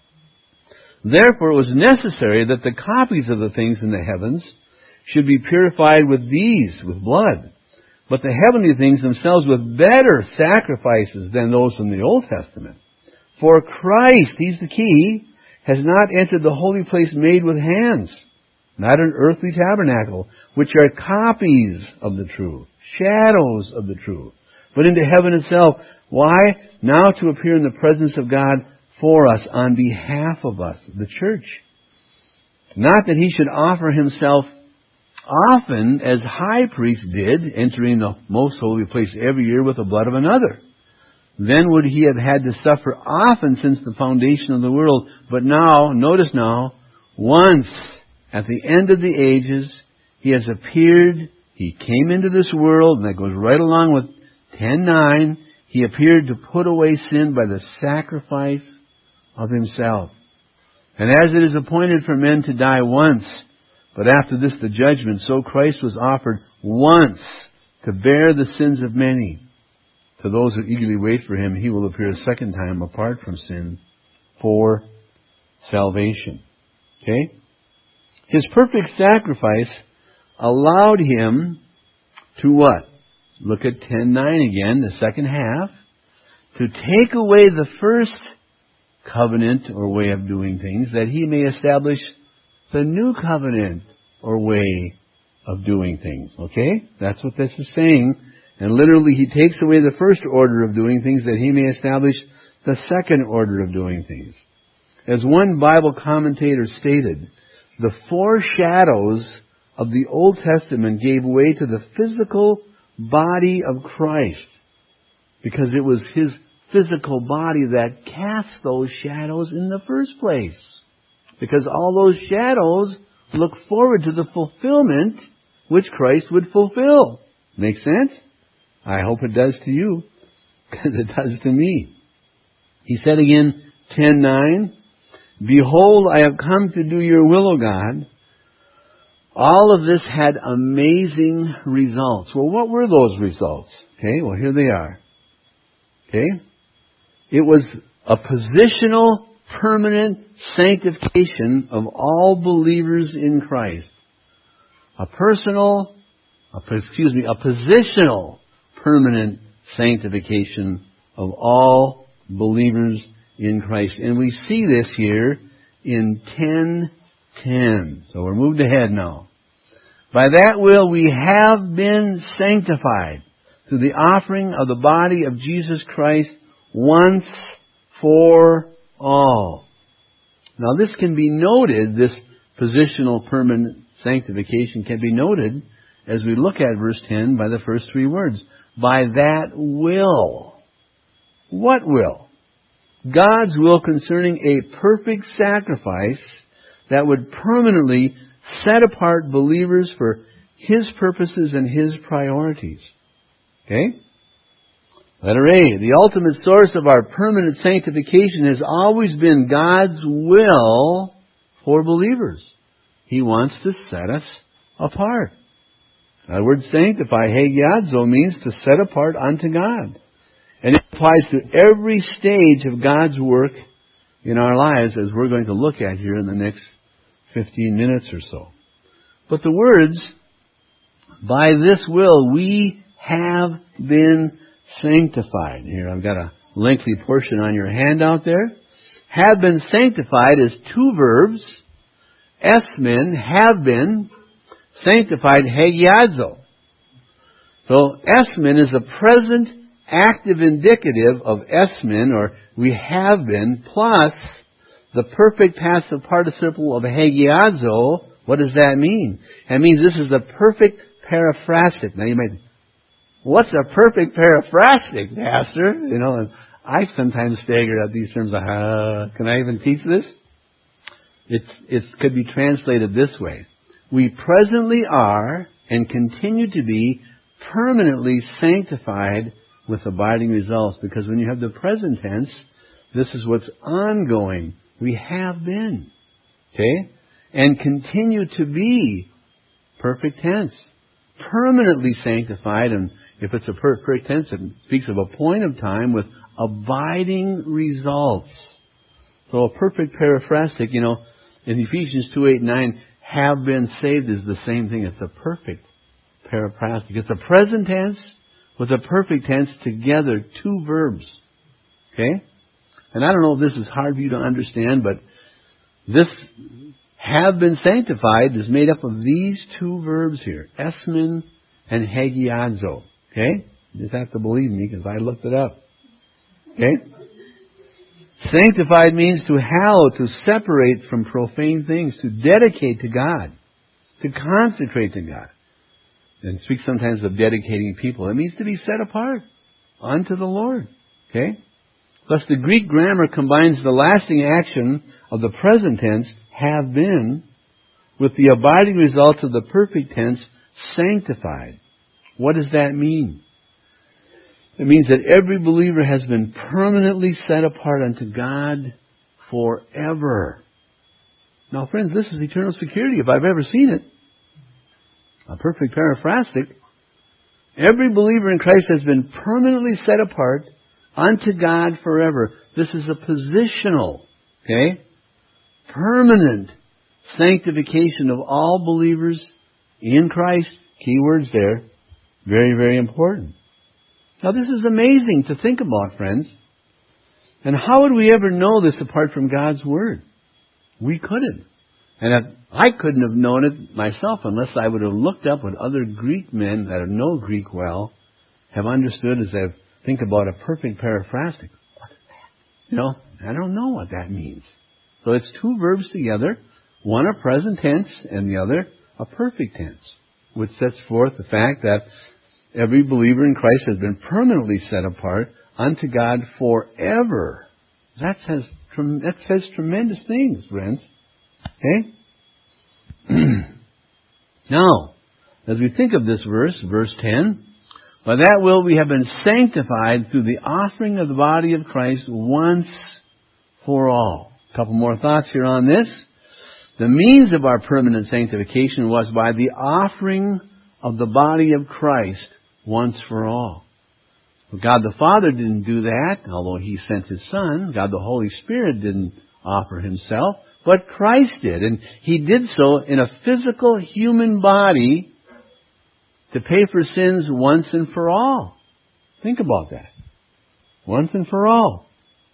"Therefore it was necessary that the copies of the things in the heavens should be purified with these, with blood, but the heavenly things themselves with better sacrifices than those from the Old Testament. For Christ," he's the key, "has not entered the holy place made with hands, not an earthly tabernacle, which are copies of the true, shadows of the true, but into heaven itself." Why? Now to appear in the presence of God for us, on behalf of us, the church. Not that He should offer Himself often, as high priest did, entering the most holy place every year with the blood of another. Then would He have had to suffer often since the foundation of the world. But now, notice now, once at the end of the ages, He has appeared. He came into this world, and that goes right along with 10:9. He appeared to put away sin by the sacrifice of Himself. And as it is appointed for men to die once, but after this the judgment, so Christ was offered once to bear the sins of many. To those who eagerly wait for Him, He will appear a second time apart from sin for salvation. Okay? His perfect sacrifice allowed Him to what? Look at 10:9 again, the second half. To take away the first covenant or way of doing things, that He may establish the new covenant or way of doing things. Okay? That's what this is saying. And literally, He takes away the first order of doing things that He may establish the second order of doing things. As one Bible commentator stated, the foreshadows of the Old Testament gave way to the physical body of Christ, because it was His physical body that cast those shadows in the first place. Because all those shadows look forward to the fulfillment which Christ would fulfill. Make sense? I hope it does to you, because it does to me. He said again, 10:9, "Behold, I have come to do your will, O God." All of this had amazing results. Well, what were those results? Okay, well, here they are. Okay? It was a positional, permanent sanctification of all believers in Christ. A personal, a positional permanent sanctification of all believers in Christ. And we see this here in 10:10. So we're moved ahead now. By that will we have been sanctified through the offering of the body of Jesus Christ once for all. Now this can be noted, this positional permanent sanctification can be noted as we look at verse 10 by the first three words. By that will. What will? God's will concerning a perfect sacrifice that would permanently set apart believers for His purposes and His priorities. Okay? Letter A. The ultimate source of our permanent sanctification has always been God's will for believers. He wants to set us apart. The word sanctify, hagiadzo, means to set apart unto God. And it applies to every stage of God's work in our lives, as we're going to look at here in the next 15 minutes or so. But the words, by this will we have been sanctified. Here I've got a lengthy portion on your handout there. Have been sanctified is two verbs. Esmin, have been, sanctified, hagiadzo. So esmin is the present active indicative of esmin, or we have been, plus the perfect passive participle of hagiadzo. What does that mean? That means this is the perfect periphrastic. Now you might, what's a perfect periphrastic, Pastor? You know, and I sometimes stagger at these terms. Can I even teach this? It could be translated this way. We presently are and continue to be permanently sanctified with abiding results. Because when you have the present tense, this is what's ongoing. We have been. Okay? And continue to be. Perfect tense. Permanently sanctified. And if it's a perfect tense, it speaks of a point of time with abiding results. So a perfect periphrastic, you know, in Ephesians 2:8-9, have been saved is the same thing. It's a perfect periphrastic. It's a present tense with a perfect tense together, two verbs. Okay? And I don't know if this is hard for you to understand, but this have been sanctified is made up of these two verbs here, esmin and hagiadzo. Okay? You just have to believe me because I looked it up. Okay? Sanctified means to hallow, to separate from profane things, to dedicate to God, to consecrate to God. And speak sometimes of dedicating people. It means to be set apart unto the Lord. Okay? Thus the Greek grammar combines the lasting action of the present tense, have been, with the abiding results of the perfect tense, sanctified. What does that mean? It means that every believer has been permanently set apart unto God forever. Now, friends, this is eternal security if I've ever seen it. A perfect periphrastic. Every believer in Christ has been permanently set apart unto God forever. This is a positional, okay, permanent sanctification of all believers in Christ. Key words there. Very, very important. Now this is amazing to think about, friends. And how would we ever know this apart from God's Word? We couldn't. And I couldn't have known it myself unless I would have looked up what other Greek men that know Greek well have understood as they think about a perfect periphrastic. What is that? You know, I don't know what that means. So it's two verbs together, one a present tense and the other a perfect tense, which sets forth the fact that every believer in Christ has been permanently set apart unto God forever. That says tremendous things, friends. Okay? Now, as we think of this verse, verse 10, by that will we have been sanctified through the offering of the body of Christ once for all. A couple more thoughts here on this. The means of our permanent sanctification was by the offering of the body of Christ once for all. God the Father didn't do that, although He sent His Son. God the Holy Spirit didn't offer Himself, but Christ did. And He did so in a physical human body to pay for sins once and for all. Think about that. Once and for all.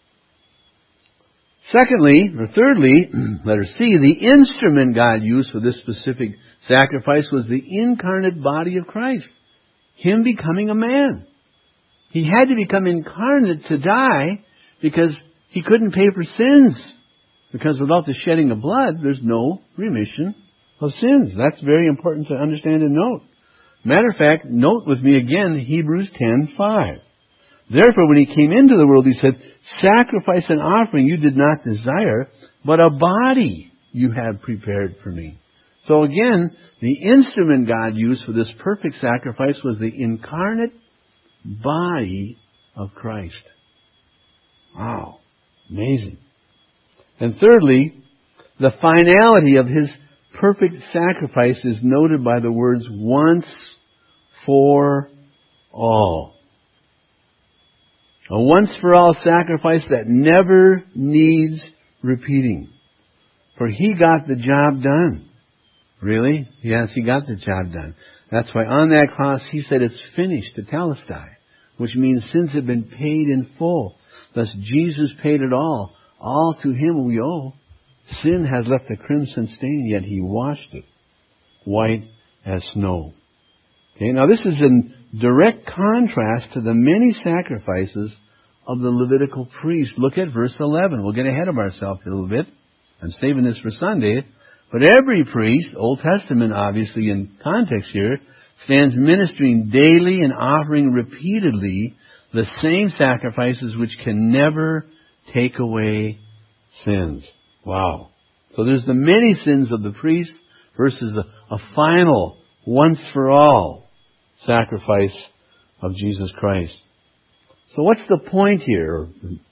Thirdly, letter C, the instrument God used for this specific sacrifice was the incarnate body of Christ. Him becoming a man. He had to become incarnate to die because He couldn't pay for sins. Because without the shedding of blood, there's no remission of sins. That's very important to understand and note. Matter of fact, note with me again Hebrews 10:5. Therefore, when He came into the world, He said, sacrifice and offering you did not desire, but a body you have prepared for me. So again, the instrument God used for this perfect sacrifice was the incarnate body of Christ. Wow. Amazing. And thirdly, the finality of His perfect sacrifice is noted by the words once for all. A once-for-all sacrifice that never needs repeating. For He got the job done. Really? Yes, He got the job done. That's why on that cross He said it's finished, tetelestai, which means sins have been paid in full. Thus Jesus paid it all. All to Him we owe. Sin has left a crimson stain, yet He washed it white as snow. Okay, now this is in direct contrast to the many sacrifices of the Levitical priest. Look at verse 11. We'll get ahead of ourselves a little bit. I'm saving this for Sunday. But every priest, Old Testament obviously in context here, stands ministering daily and offering repeatedly the same sacrifices which can never take away sins. Wow. So there's the many sins of the priest versus a final, once-for-all sacrifice of Jesus Christ. So what's the point here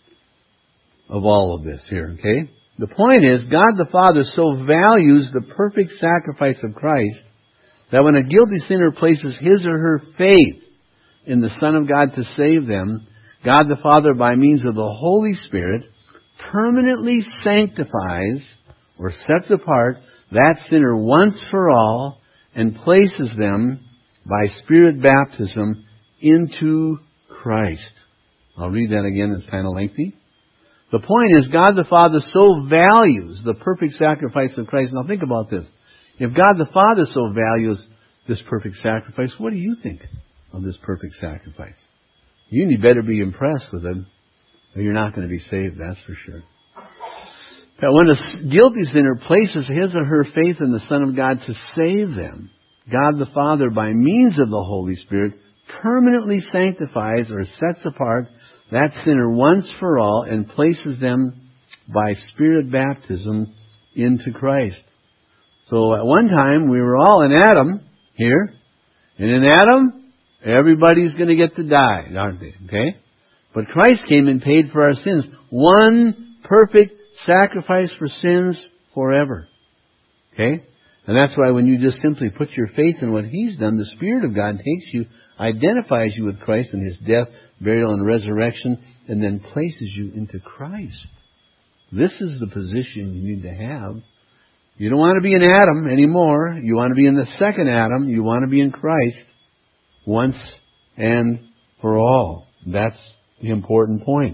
of all of this here, okay? The point is, God the Father so values the perfect sacrifice of Christ that when a guilty sinner places his or her faith in the Son of God to save them, God the Father, by means of the Holy Spirit, permanently sanctifies or sets apart that sinner once for all and places them by Spirit baptism into Christ. I'll read that again, it's kind of lengthy. The point is, God the Father so values the perfect sacrifice of Christ. Now think about this. If God the Father so values this perfect sacrifice, what do you think of this perfect sacrifice? You better be impressed with it, or you're not going to be saved, that's for sure. But when a guilty sinner places his or her faith in the Son of God to save them, God the Father, by means of the Holy Spirit, permanently sanctifies or sets apart that sinner once for all and places them by Spirit baptism into Christ. So at one time we were all in Adam here, and in Adam everybody's going to get to die, aren't they? Okay? But Christ came and paid for our sins. One perfect sacrifice for sins forever. Okay? And that's why when you just simply put your faith in what He's done, the Spirit of God takes you, identifies you with Christ in His death, burial, and resurrection, and then places you into Christ. This is the position you need to have. You don't want to be in Adam anymore. You want to be in the second Adam. You want to be in Christ once and for all. That's the important point.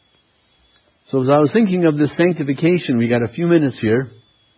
So as I was thinking of this sanctification, we got a few minutes here.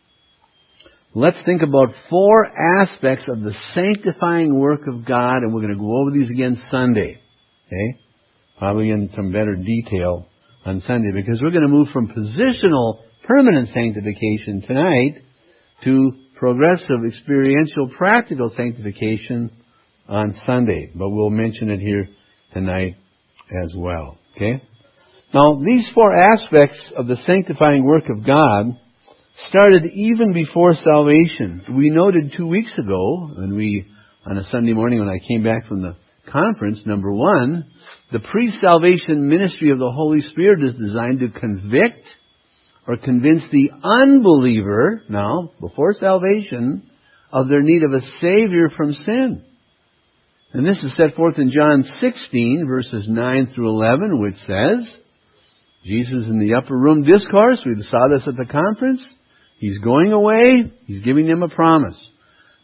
Let's think about 4 aspects of the sanctifying work of God, and we're going to go over these again Sunday. Okay? Probably in some better detail on Sunday, because we're going to move from positional, permanent sanctification tonight to progressive, experiential, practical sanctification on Sunday. But we'll mention it here tonight as well. Okay? Now, these 4 aspects of the sanctifying work of God started even before salvation. We noted 2 weeks ago, on a Sunday morning when I came back from the conference, number 1, the pre-salvation ministry of the Holy Spirit is designed to convict or convince the unbeliever, now, before salvation, of their need of a Savior from sin. And this is set forth in John 16, verses 9 through 11, which says, Jesus in the upper room discourse, we saw this at the conference, He's going away, He's giving them a promise.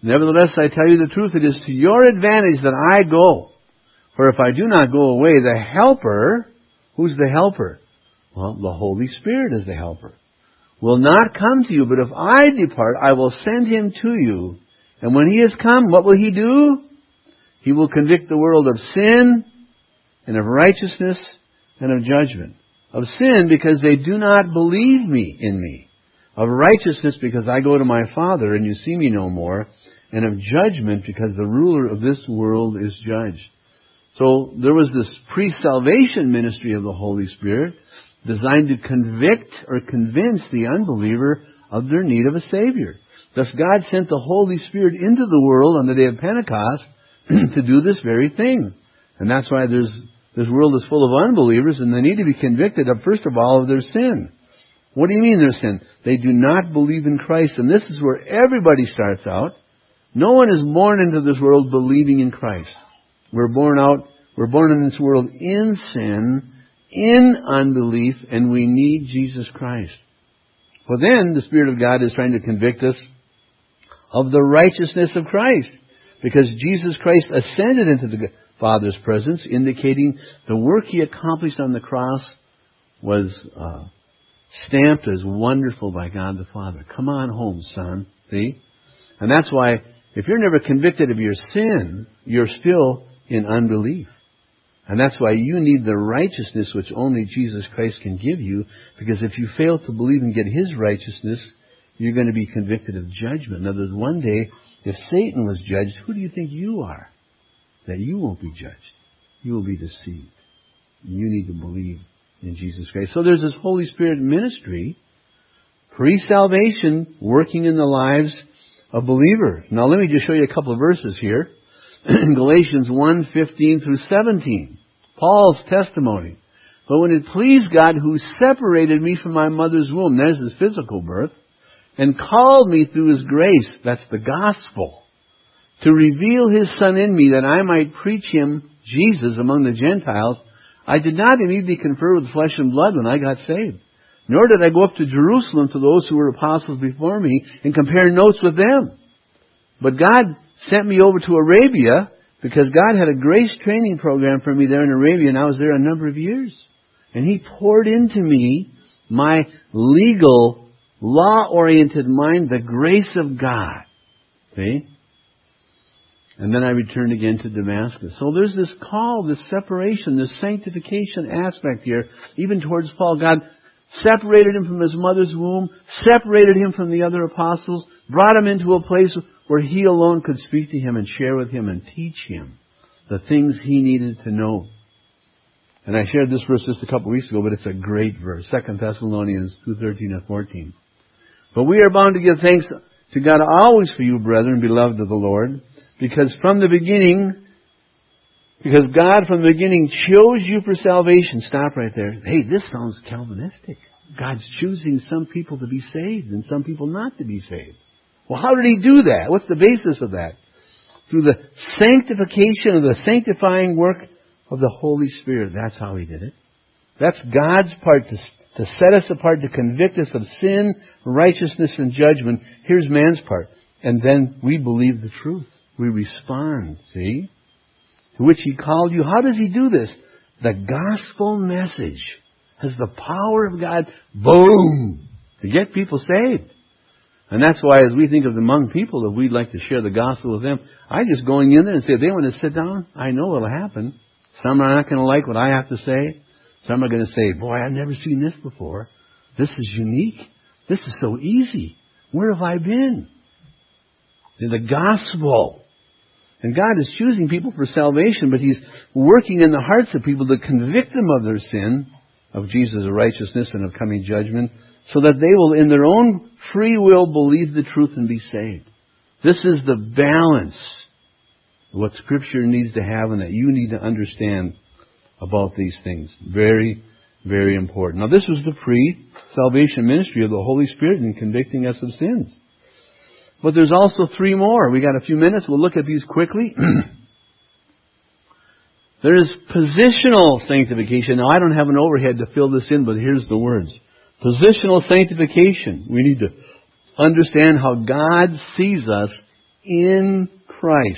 Nevertheless, I tell you the truth, it is to your advantage that I go. For if I do not go away, the Helper, who's the Helper? Well, the Holy Spirit is the Helper. Will not come to you, but if I depart, I will send Him to you. And when He has come, what will He do? He will convict the world of sin, and of righteousness, and of judgment. Of sin, because they do not believe in me. Of righteousness, because I go to my Father, and you see me no more. And of judgment, because the ruler of this world is judged. So there was this pre-salvation ministry of the Holy Spirit designed to convict or convince the unbeliever of their need of a Savior. Thus God sent the Holy Spirit into the world on the day of Pentecost to do this very thing. And that's why this world is full of unbelievers, and they need to be convicted of, first of all, of their sin. What do you mean their sin? They do not believe in Christ. And this is where everybody starts out. No one is born into this world believing in Christ. We're born in this world in sin, in unbelief, and we need Jesus Christ. Well, then the Spirit of God is trying to convict us of the righteousness of Christ, because Jesus Christ ascended into the Father's presence, indicating the work He accomplished on the cross was stamped as wonderful by God the Father. Come on home, son. See? And that's why, if you're never convicted of your sin, you're still in unbelief. And that's why you need the righteousness which only Jesus Christ can give you, because if you fail to believe and get His righteousness, you're going to be convicted of judgment. In other words, one day, if Satan was judged, who do you think you are? That you won't be judged. You will be deceived. You need to believe in Jesus Christ. So there's this Holy Spirit ministry, pre-salvation, working in the lives of believers. Now let me just show you a couple of verses here. In Galatians 1:15 through 17. Paul's testimony. But when it pleased God, who separated me from my mother's womb, there's His physical birth, and called me through His grace, that's the gospel, to reveal His Son in me, that I might preach Him, Jesus, among the Gentiles, I did not immediately confer with flesh and blood when I got saved. Nor did I go up to Jerusalem to those who were apostles before me and compare notes with them. But God sent me over to Arabia, because God had a grace training program for me there in Arabia, and I was there a number of years. And He poured into me my legal, law-oriented mind, the grace of God. See? And then I returned again to Damascus. So there's this call, this separation, this sanctification aspect here, even towards Paul. God separated him from his mother's womb, separated him from the other apostles, brought him into a place where he alone could speak to him and share with him and teach him the things he needed to know. And I shared this verse just a couple of weeks ago, but it's a great verse. 2 Thessalonians 2:13 and 14. But we are bound to give thanks to God always for you, brethren, beloved of the Lord, because God from the beginning chose you for salvation. Stop right there. Hey, this sounds Calvinistic. God's choosing some people to be saved and some people not to be saved. Well, how did He do that? What's the basis of that? Through the sanctification of the sanctifying work of the Holy Spirit. That's how He did it. That's God's part to set us apart, to convict us of sin, righteousness, and judgment. Here's man's part. And then we believe the truth. We respond, see? To which He called you. How does He do this? The gospel message has the power of God, boom, to get people saved. And that's why, as we think of the young people that we'd like to share the gospel with them, I just going in there and say, if they want to sit down, I know what'll happen. Some are not going to like what I have to say. Some are going to say, boy, I've never seen this before. This is unique. This is so easy. Where have I been? The gospel. And God is choosing people for salvation, but He's working in the hearts of people to convict them of their sin, of Jesus' righteousness and of coming judgment, so that they will, in their own free will, believe the truth and be saved. This is the balance of what Scripture needs to have and that you need to understand about these things. Very, very important. Now, this was the pre-salvation ministry of the Holy Spirit in convicting us of sins. But there's also three more. We got a few minutes. We'll look at these quickly. There is positional sanctification. Now, I don't have an overhead to fill this in, but here's the words. Positional sanctification. We need to understand how God sees us in Christ.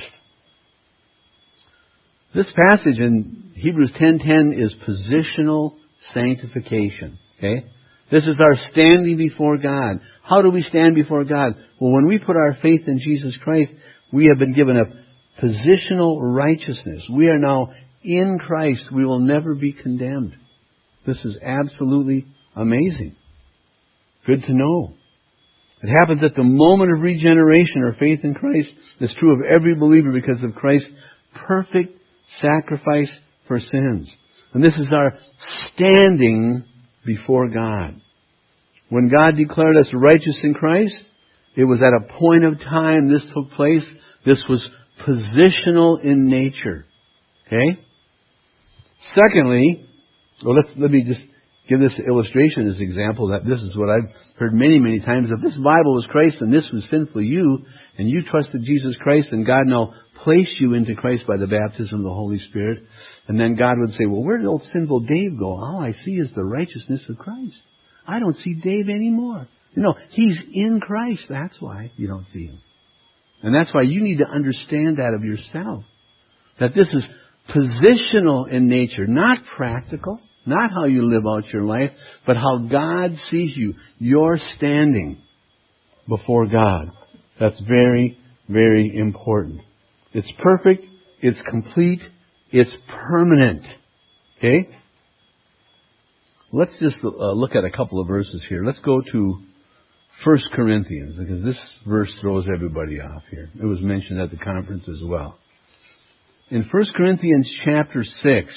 This passage in Hebrews 10:10 is positional sanctification. Okay? This is our standing before God. How do we stand before God? Well, when we put our faith in Jesus Christ, we have been given a positional righteousness. We are now in Christ. We will never be condemned. This is absolutely amazing. Good to know. It happens at the moment of regeneration or faith in Christ. It's true of every believer because of Christ's perfect sacrifice for sins. And this is our standing before God. When God declared us righteous in Christ, it was at a point of time this took place. This was positional in nature. Okay? Secondly, let me just give this illustration as an example that this is what I've heard many, many times. If this Bible was Christ and this was sinfully you, and you trusted Jesus Christ and God now placed you into Christ by the baptism of the Holy Spirit, and then God would say, well, where did old sinful Dave go? All I see is the righteousness of Christ. I don't see Dave anymore. He's in Christ. That's why you don't see him. And that's why you need to understand that of yourself. That this is positional in nature, not practical, not how you live out your life, but how God sees you. Your standing before God. That's very, very important. It's perfect, it's complete, it's permanent. Okay? Let's just look at a couple of verses here. Let's go to 1 Corinthians, because this verse throws everybody off here. It was mentioned at the conference as well. In 1 Corinthians chapter 6,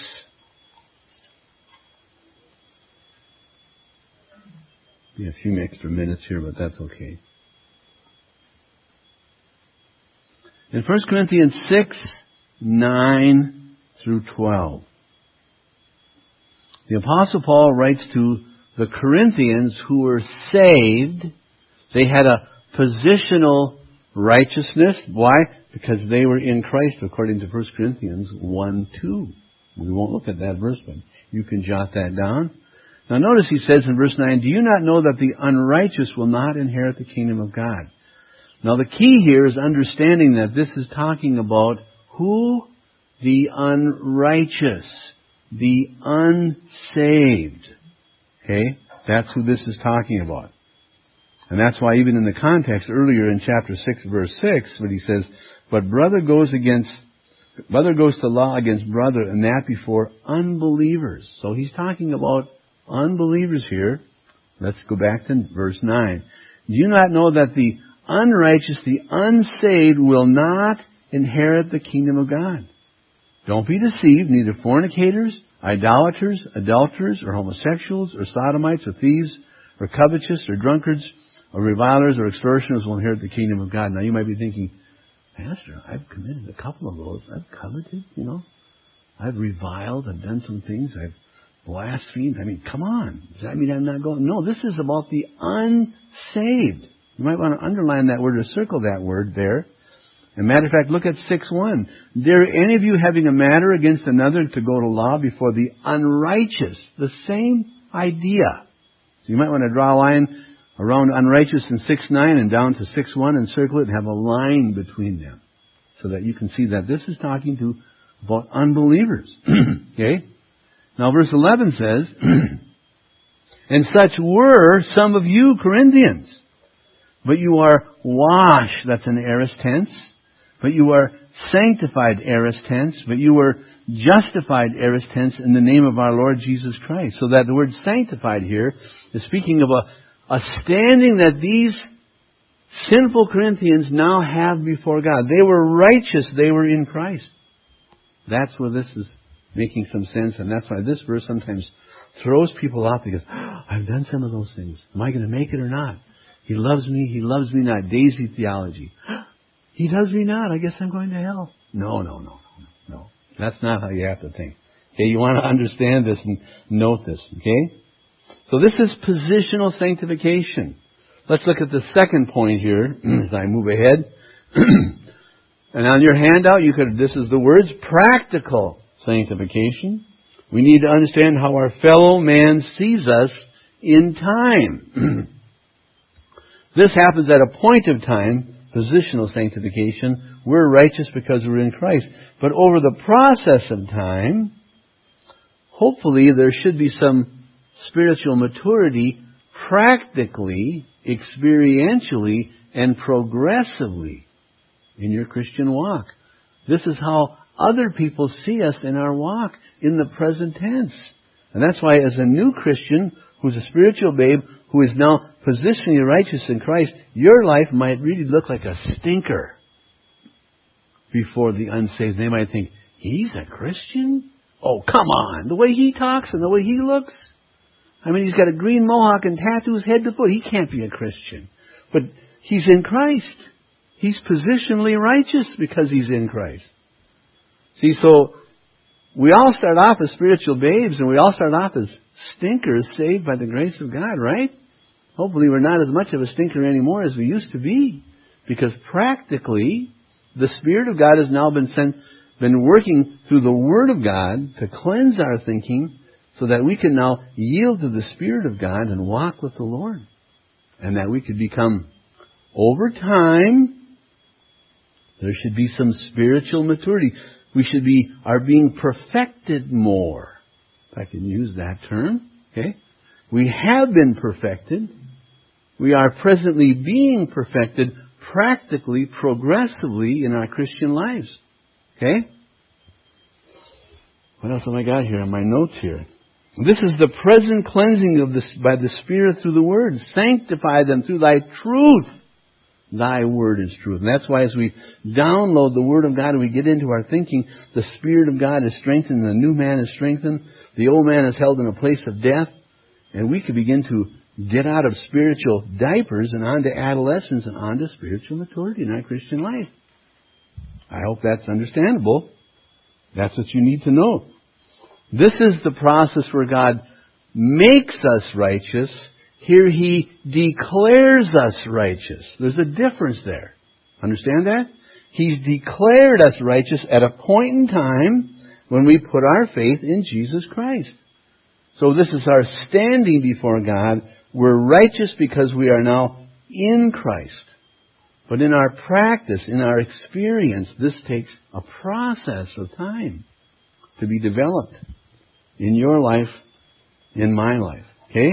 a few extra minutes here, but that's okay. In 1 Corinthians 6, 9 through 12, the Apostle Paul writes to the Corinthians who were saved. They had a positional righteousness. Why? Because they were in Christ, according to 1 Corinthians 1:2. We won't look at that verse, but you can jot that down. Now notice he says in verse 9, do you not know that the unrighteous will not inherit the kingdom of God? Now the key here is understanding that this is talking about who? The unrighteous. The unsaved. Okay? That's who this is talking about. And that's why even in the context earlier in chapter 6, verse 6, when he says, but brother goes to law against brother, and that before unbelievers. So he's talking about unbelievers here. Let's go back to verse 9. Do you not know that the unrighteous, the unsaved, will not inherit the kingdom of God? Don't be deceived, neither fornicators, idolaters, adulterers, or homosexuals, or sodomites, or thieves, or covetous, or drunkards, or revilers, or extortioners will inherit the kingdom of God. Now you might be thinking, Pastor, I've committed a couple of those. I've coveted, I've reviled, I've done some things, I've blasphemed. I mean, come on. Does that mean I'm not going? No, this is about the unsaved. You might want to underline that word or circle that word there. As a matter of fact, look at 6:1. Dare any of you having a matter against another to go to law before the unrighteous? The same idea. So you might want to draw a line around unrighteous in 6:9 and down to 6:1 and circle it and have a line between them so that you can see that this is talking about unbelievers. Okay? Now verse 11 says, and such were some of you Corinthians, but you are washed, that's an aorist tense, but you are sanctified, aorist tense, but you were justified, aorist tense, in the name of our Lord Jesus Christ. So that the word sanctified here is speaking of a standing that these sinful Corinthians now have before God. They were righteous, they were in Christ. That's where this is making some sense, and that's why this verse sometimes throws people off because, I've done some of those things. Am I going to make it or not? He loves me not. Daisy theology. He does me not. I guess I'm going to hell. No. That's not how you have to think. Okay, you want to understand this and note this. Okay? So this is positional sanctification. Let's look at the second point here as I move ahead. And on your handout, this is the words, practical sanctification. We need to understand how our fellow man sees us in time. This happens at a point of time positional sanctification. We're righteous because we're in Christ. But over the process of time, hopefully there should be some spiritual maturity practically, experientially, and progressively in your Christian walk. This is how other people see us in our walk in the present tense. And that's why as a new Christian who's a spiritual babe who is now positionally righteous in Christ, your life might really look like a stinker before the unsaved. They might think, he's a Christian? Oh, come on. The way he talks and the way he looks. I mean, he's got a green mohawk and tattoos head to foot. He can't be a Christian. But he's in Christ. He's positionally righteous because he's in Christ. See, so we all start off as spiritual babes and we all start off as stinkers saved by the grace of God, right? Hopefully we're not as much of a stinker anymore as we used to be. Because practically, the Spirit of God has now been working through the Word of God to cleanse our thinking so that we can now yield to the Spirit of God and walk with the Lord. And that we could become, over time, there should be some spiritual maturity. We are being perfected more. If I can use that term. Okay? We have been perfected. We are presently being perfected practically, progressively in our Christian lives. Okay? What else have I got here on my notes here? This is the present cleansing of by the Spirit through the Word. Sanctify them through Thy truth. Thy Word is truth. And that's why as we download the Word of God and we get into our thinking, the Spirit of God is strengthened, the new man is strengthened, the old man is held in a place of death, and we can begin to get out of spiritual diapers and onto adolescence and onto spiritual maturity in our Christian life. I hope that's understandable. That's what you need to know. This is the process where God makes us righteous. Here He declares us righteous. There's a difference there. Understand that? He's declared us righteous at a point in time when we put our faith in Jesus Christ. So this is our standing before God. We're righteous because we are now in Christ. But in our practice, in our experience, this takes a process of time to be developed in your life, in my life. Okay?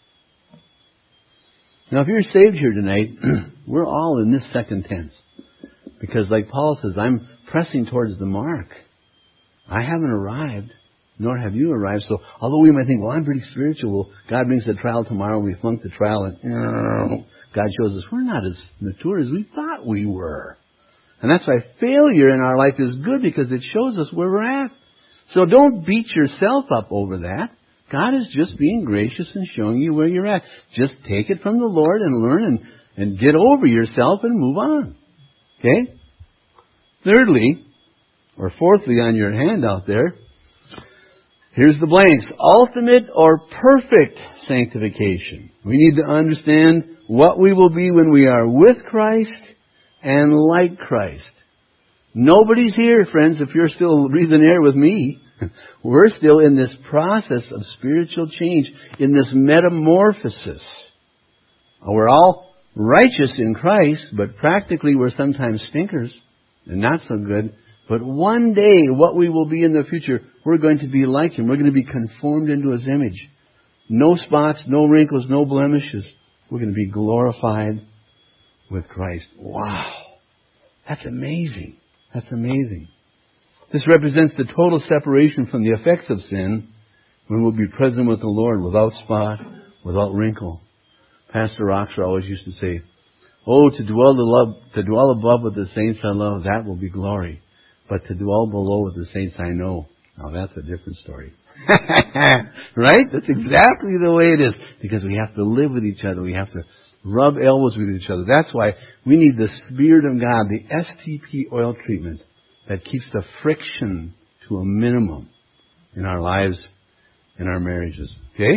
Now, if you're saved here tonight, we're all in this second tense. Because like Paul says, I'm pressing towards the mark. I haven't arrived, nor have you arrived. So, although we might think, well, I'm pretty spiritual. Well, God brings the trial tomorrow, we flunk the trial, and God shows us we're not as mature as we thought we were. And that's why failure in our life is good, because it shows us where we're at. So don't beat yourself up over that. God is just being gracious and showing you where you're at. Just take it from the Lord and learn and get over yourself and move on. Okay? Thirdly, or fourthly on your handout there, here's the blanks. Ultimate or perfect sanctification. We need to understand what we will be when we are with Christ and like Christ. Nobody's here, friends, if you're still breathing air with me. We're still in this process of spiritual change, in this metamorphosis. We're all righteous in Christ, but practically we're sometimes stinkers and not so good. But one day, what we will be in the future, we're going to be like Him. We're going to be conformed into His image. No spots, no wrinkles, no blemishes. We're going to be glorified with Christ. Wow. That's amazing. That's amazing. This represents the total separation from the effects of sin when we'll be present with the Lord without spot, without wrinkle. Pastor Roxer always used to say, oh, to dwell above with the saints I love, that will be glory. But to dwell below with the saints I know, now that's a different story. Right? That's exactly the way it is. Because we have to live with each other. We have to rub elbows with each other. That's why we need the Spirit of God, the STP oil treatment, that keeps the friction to a minimum in our lives, in our marriages. Okay?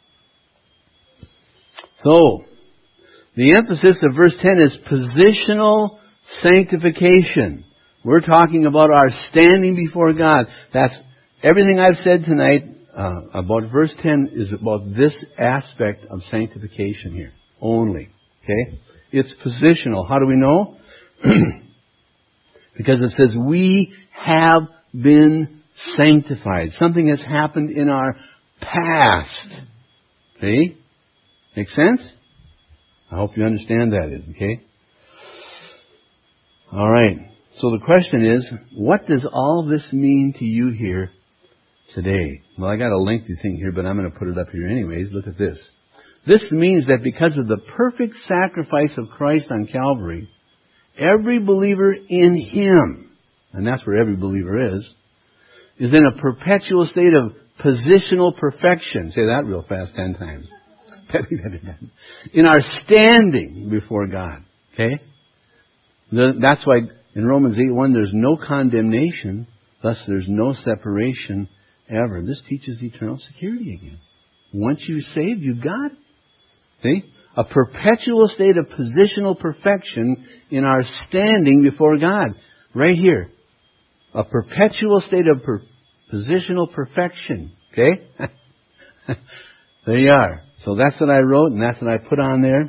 So, the emphasis of verse 10 is positional sanctification. We're talking about our standing before God. That's everything I've said tonight about verse 10 is about this aspect of sanctification here only. Okay? It's positional. How do we know? Because it says, we have been sanctified. Something has happened in our past. See? Make sense? I hope you understand that, okay? All right. So the question is, what does all this mean to you here today? Well, I got a lengthy thing here, but I'm going to put it up here anyways. Look at this. This means that because of the perfect sacrifice of Christ on Calvary, every believer in Him, and that's where every believer is in a perpetual state of positional perfection. Say that real fast 10 times. In our standing before God. Okay? That's why in Romans 8:1 there's no condemnation, thus there's no separation ever. This teaches eternal security again. Once you're saved, you've got it. See? A perpetual state of positional perfection in our standing before God. Right here. A perpetual state of positional perfection. Okay? There you are. So that's what I wrote and that's what I put on there.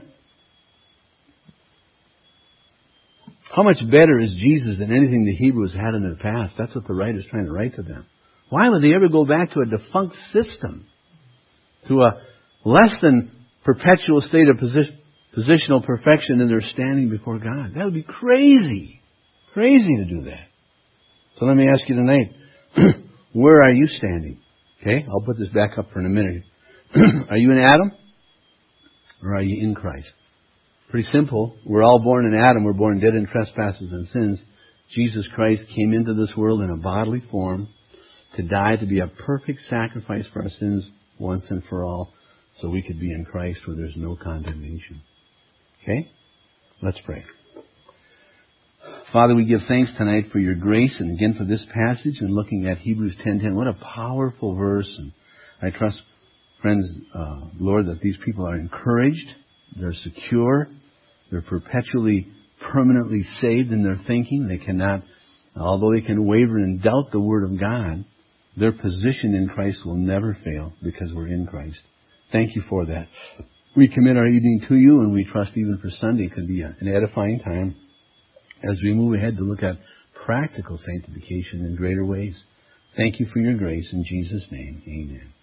How much better is Jesus than anything the Hebrews had in their past? That's what the writer's trying to write to them. Why would they ever go back to a defunct system? To a less than perpetual state of positional perfection in their standing before God? That would be crazy. Crazy to do that. So let me ask you tonight, where are you standing? Okay, I'll put this back up for in a minute. Are you in Adam? Or are you in Christ? Pretty simple. We're all born in Adam. We're born dead in trespasses and sins. Jesus Christ came into this world in a bodily form to die, to be a perfect sacrifice for our sins once and for all, so we could be in Christ where there's no condemnation. Okay? Let's pray. Father, we give thanks tonight for your grace and again for this passage and looking at Hebrews 10:10. What a powerful verse. And I trust, friends, Lord, that these people are encouraged. They're secure. They're perpetually, permanently saved in their thinking. They cannot, although they can waver and doubt the Word of God, their position in Christ will never fail because we're in Christ. Thank you for that. We commit our evening to you, and we trust even for Sunday it could be an edifying time as we move ahead to look at practical sanctification in greater ways. Thank you for your grace. In Jesus' name, amen.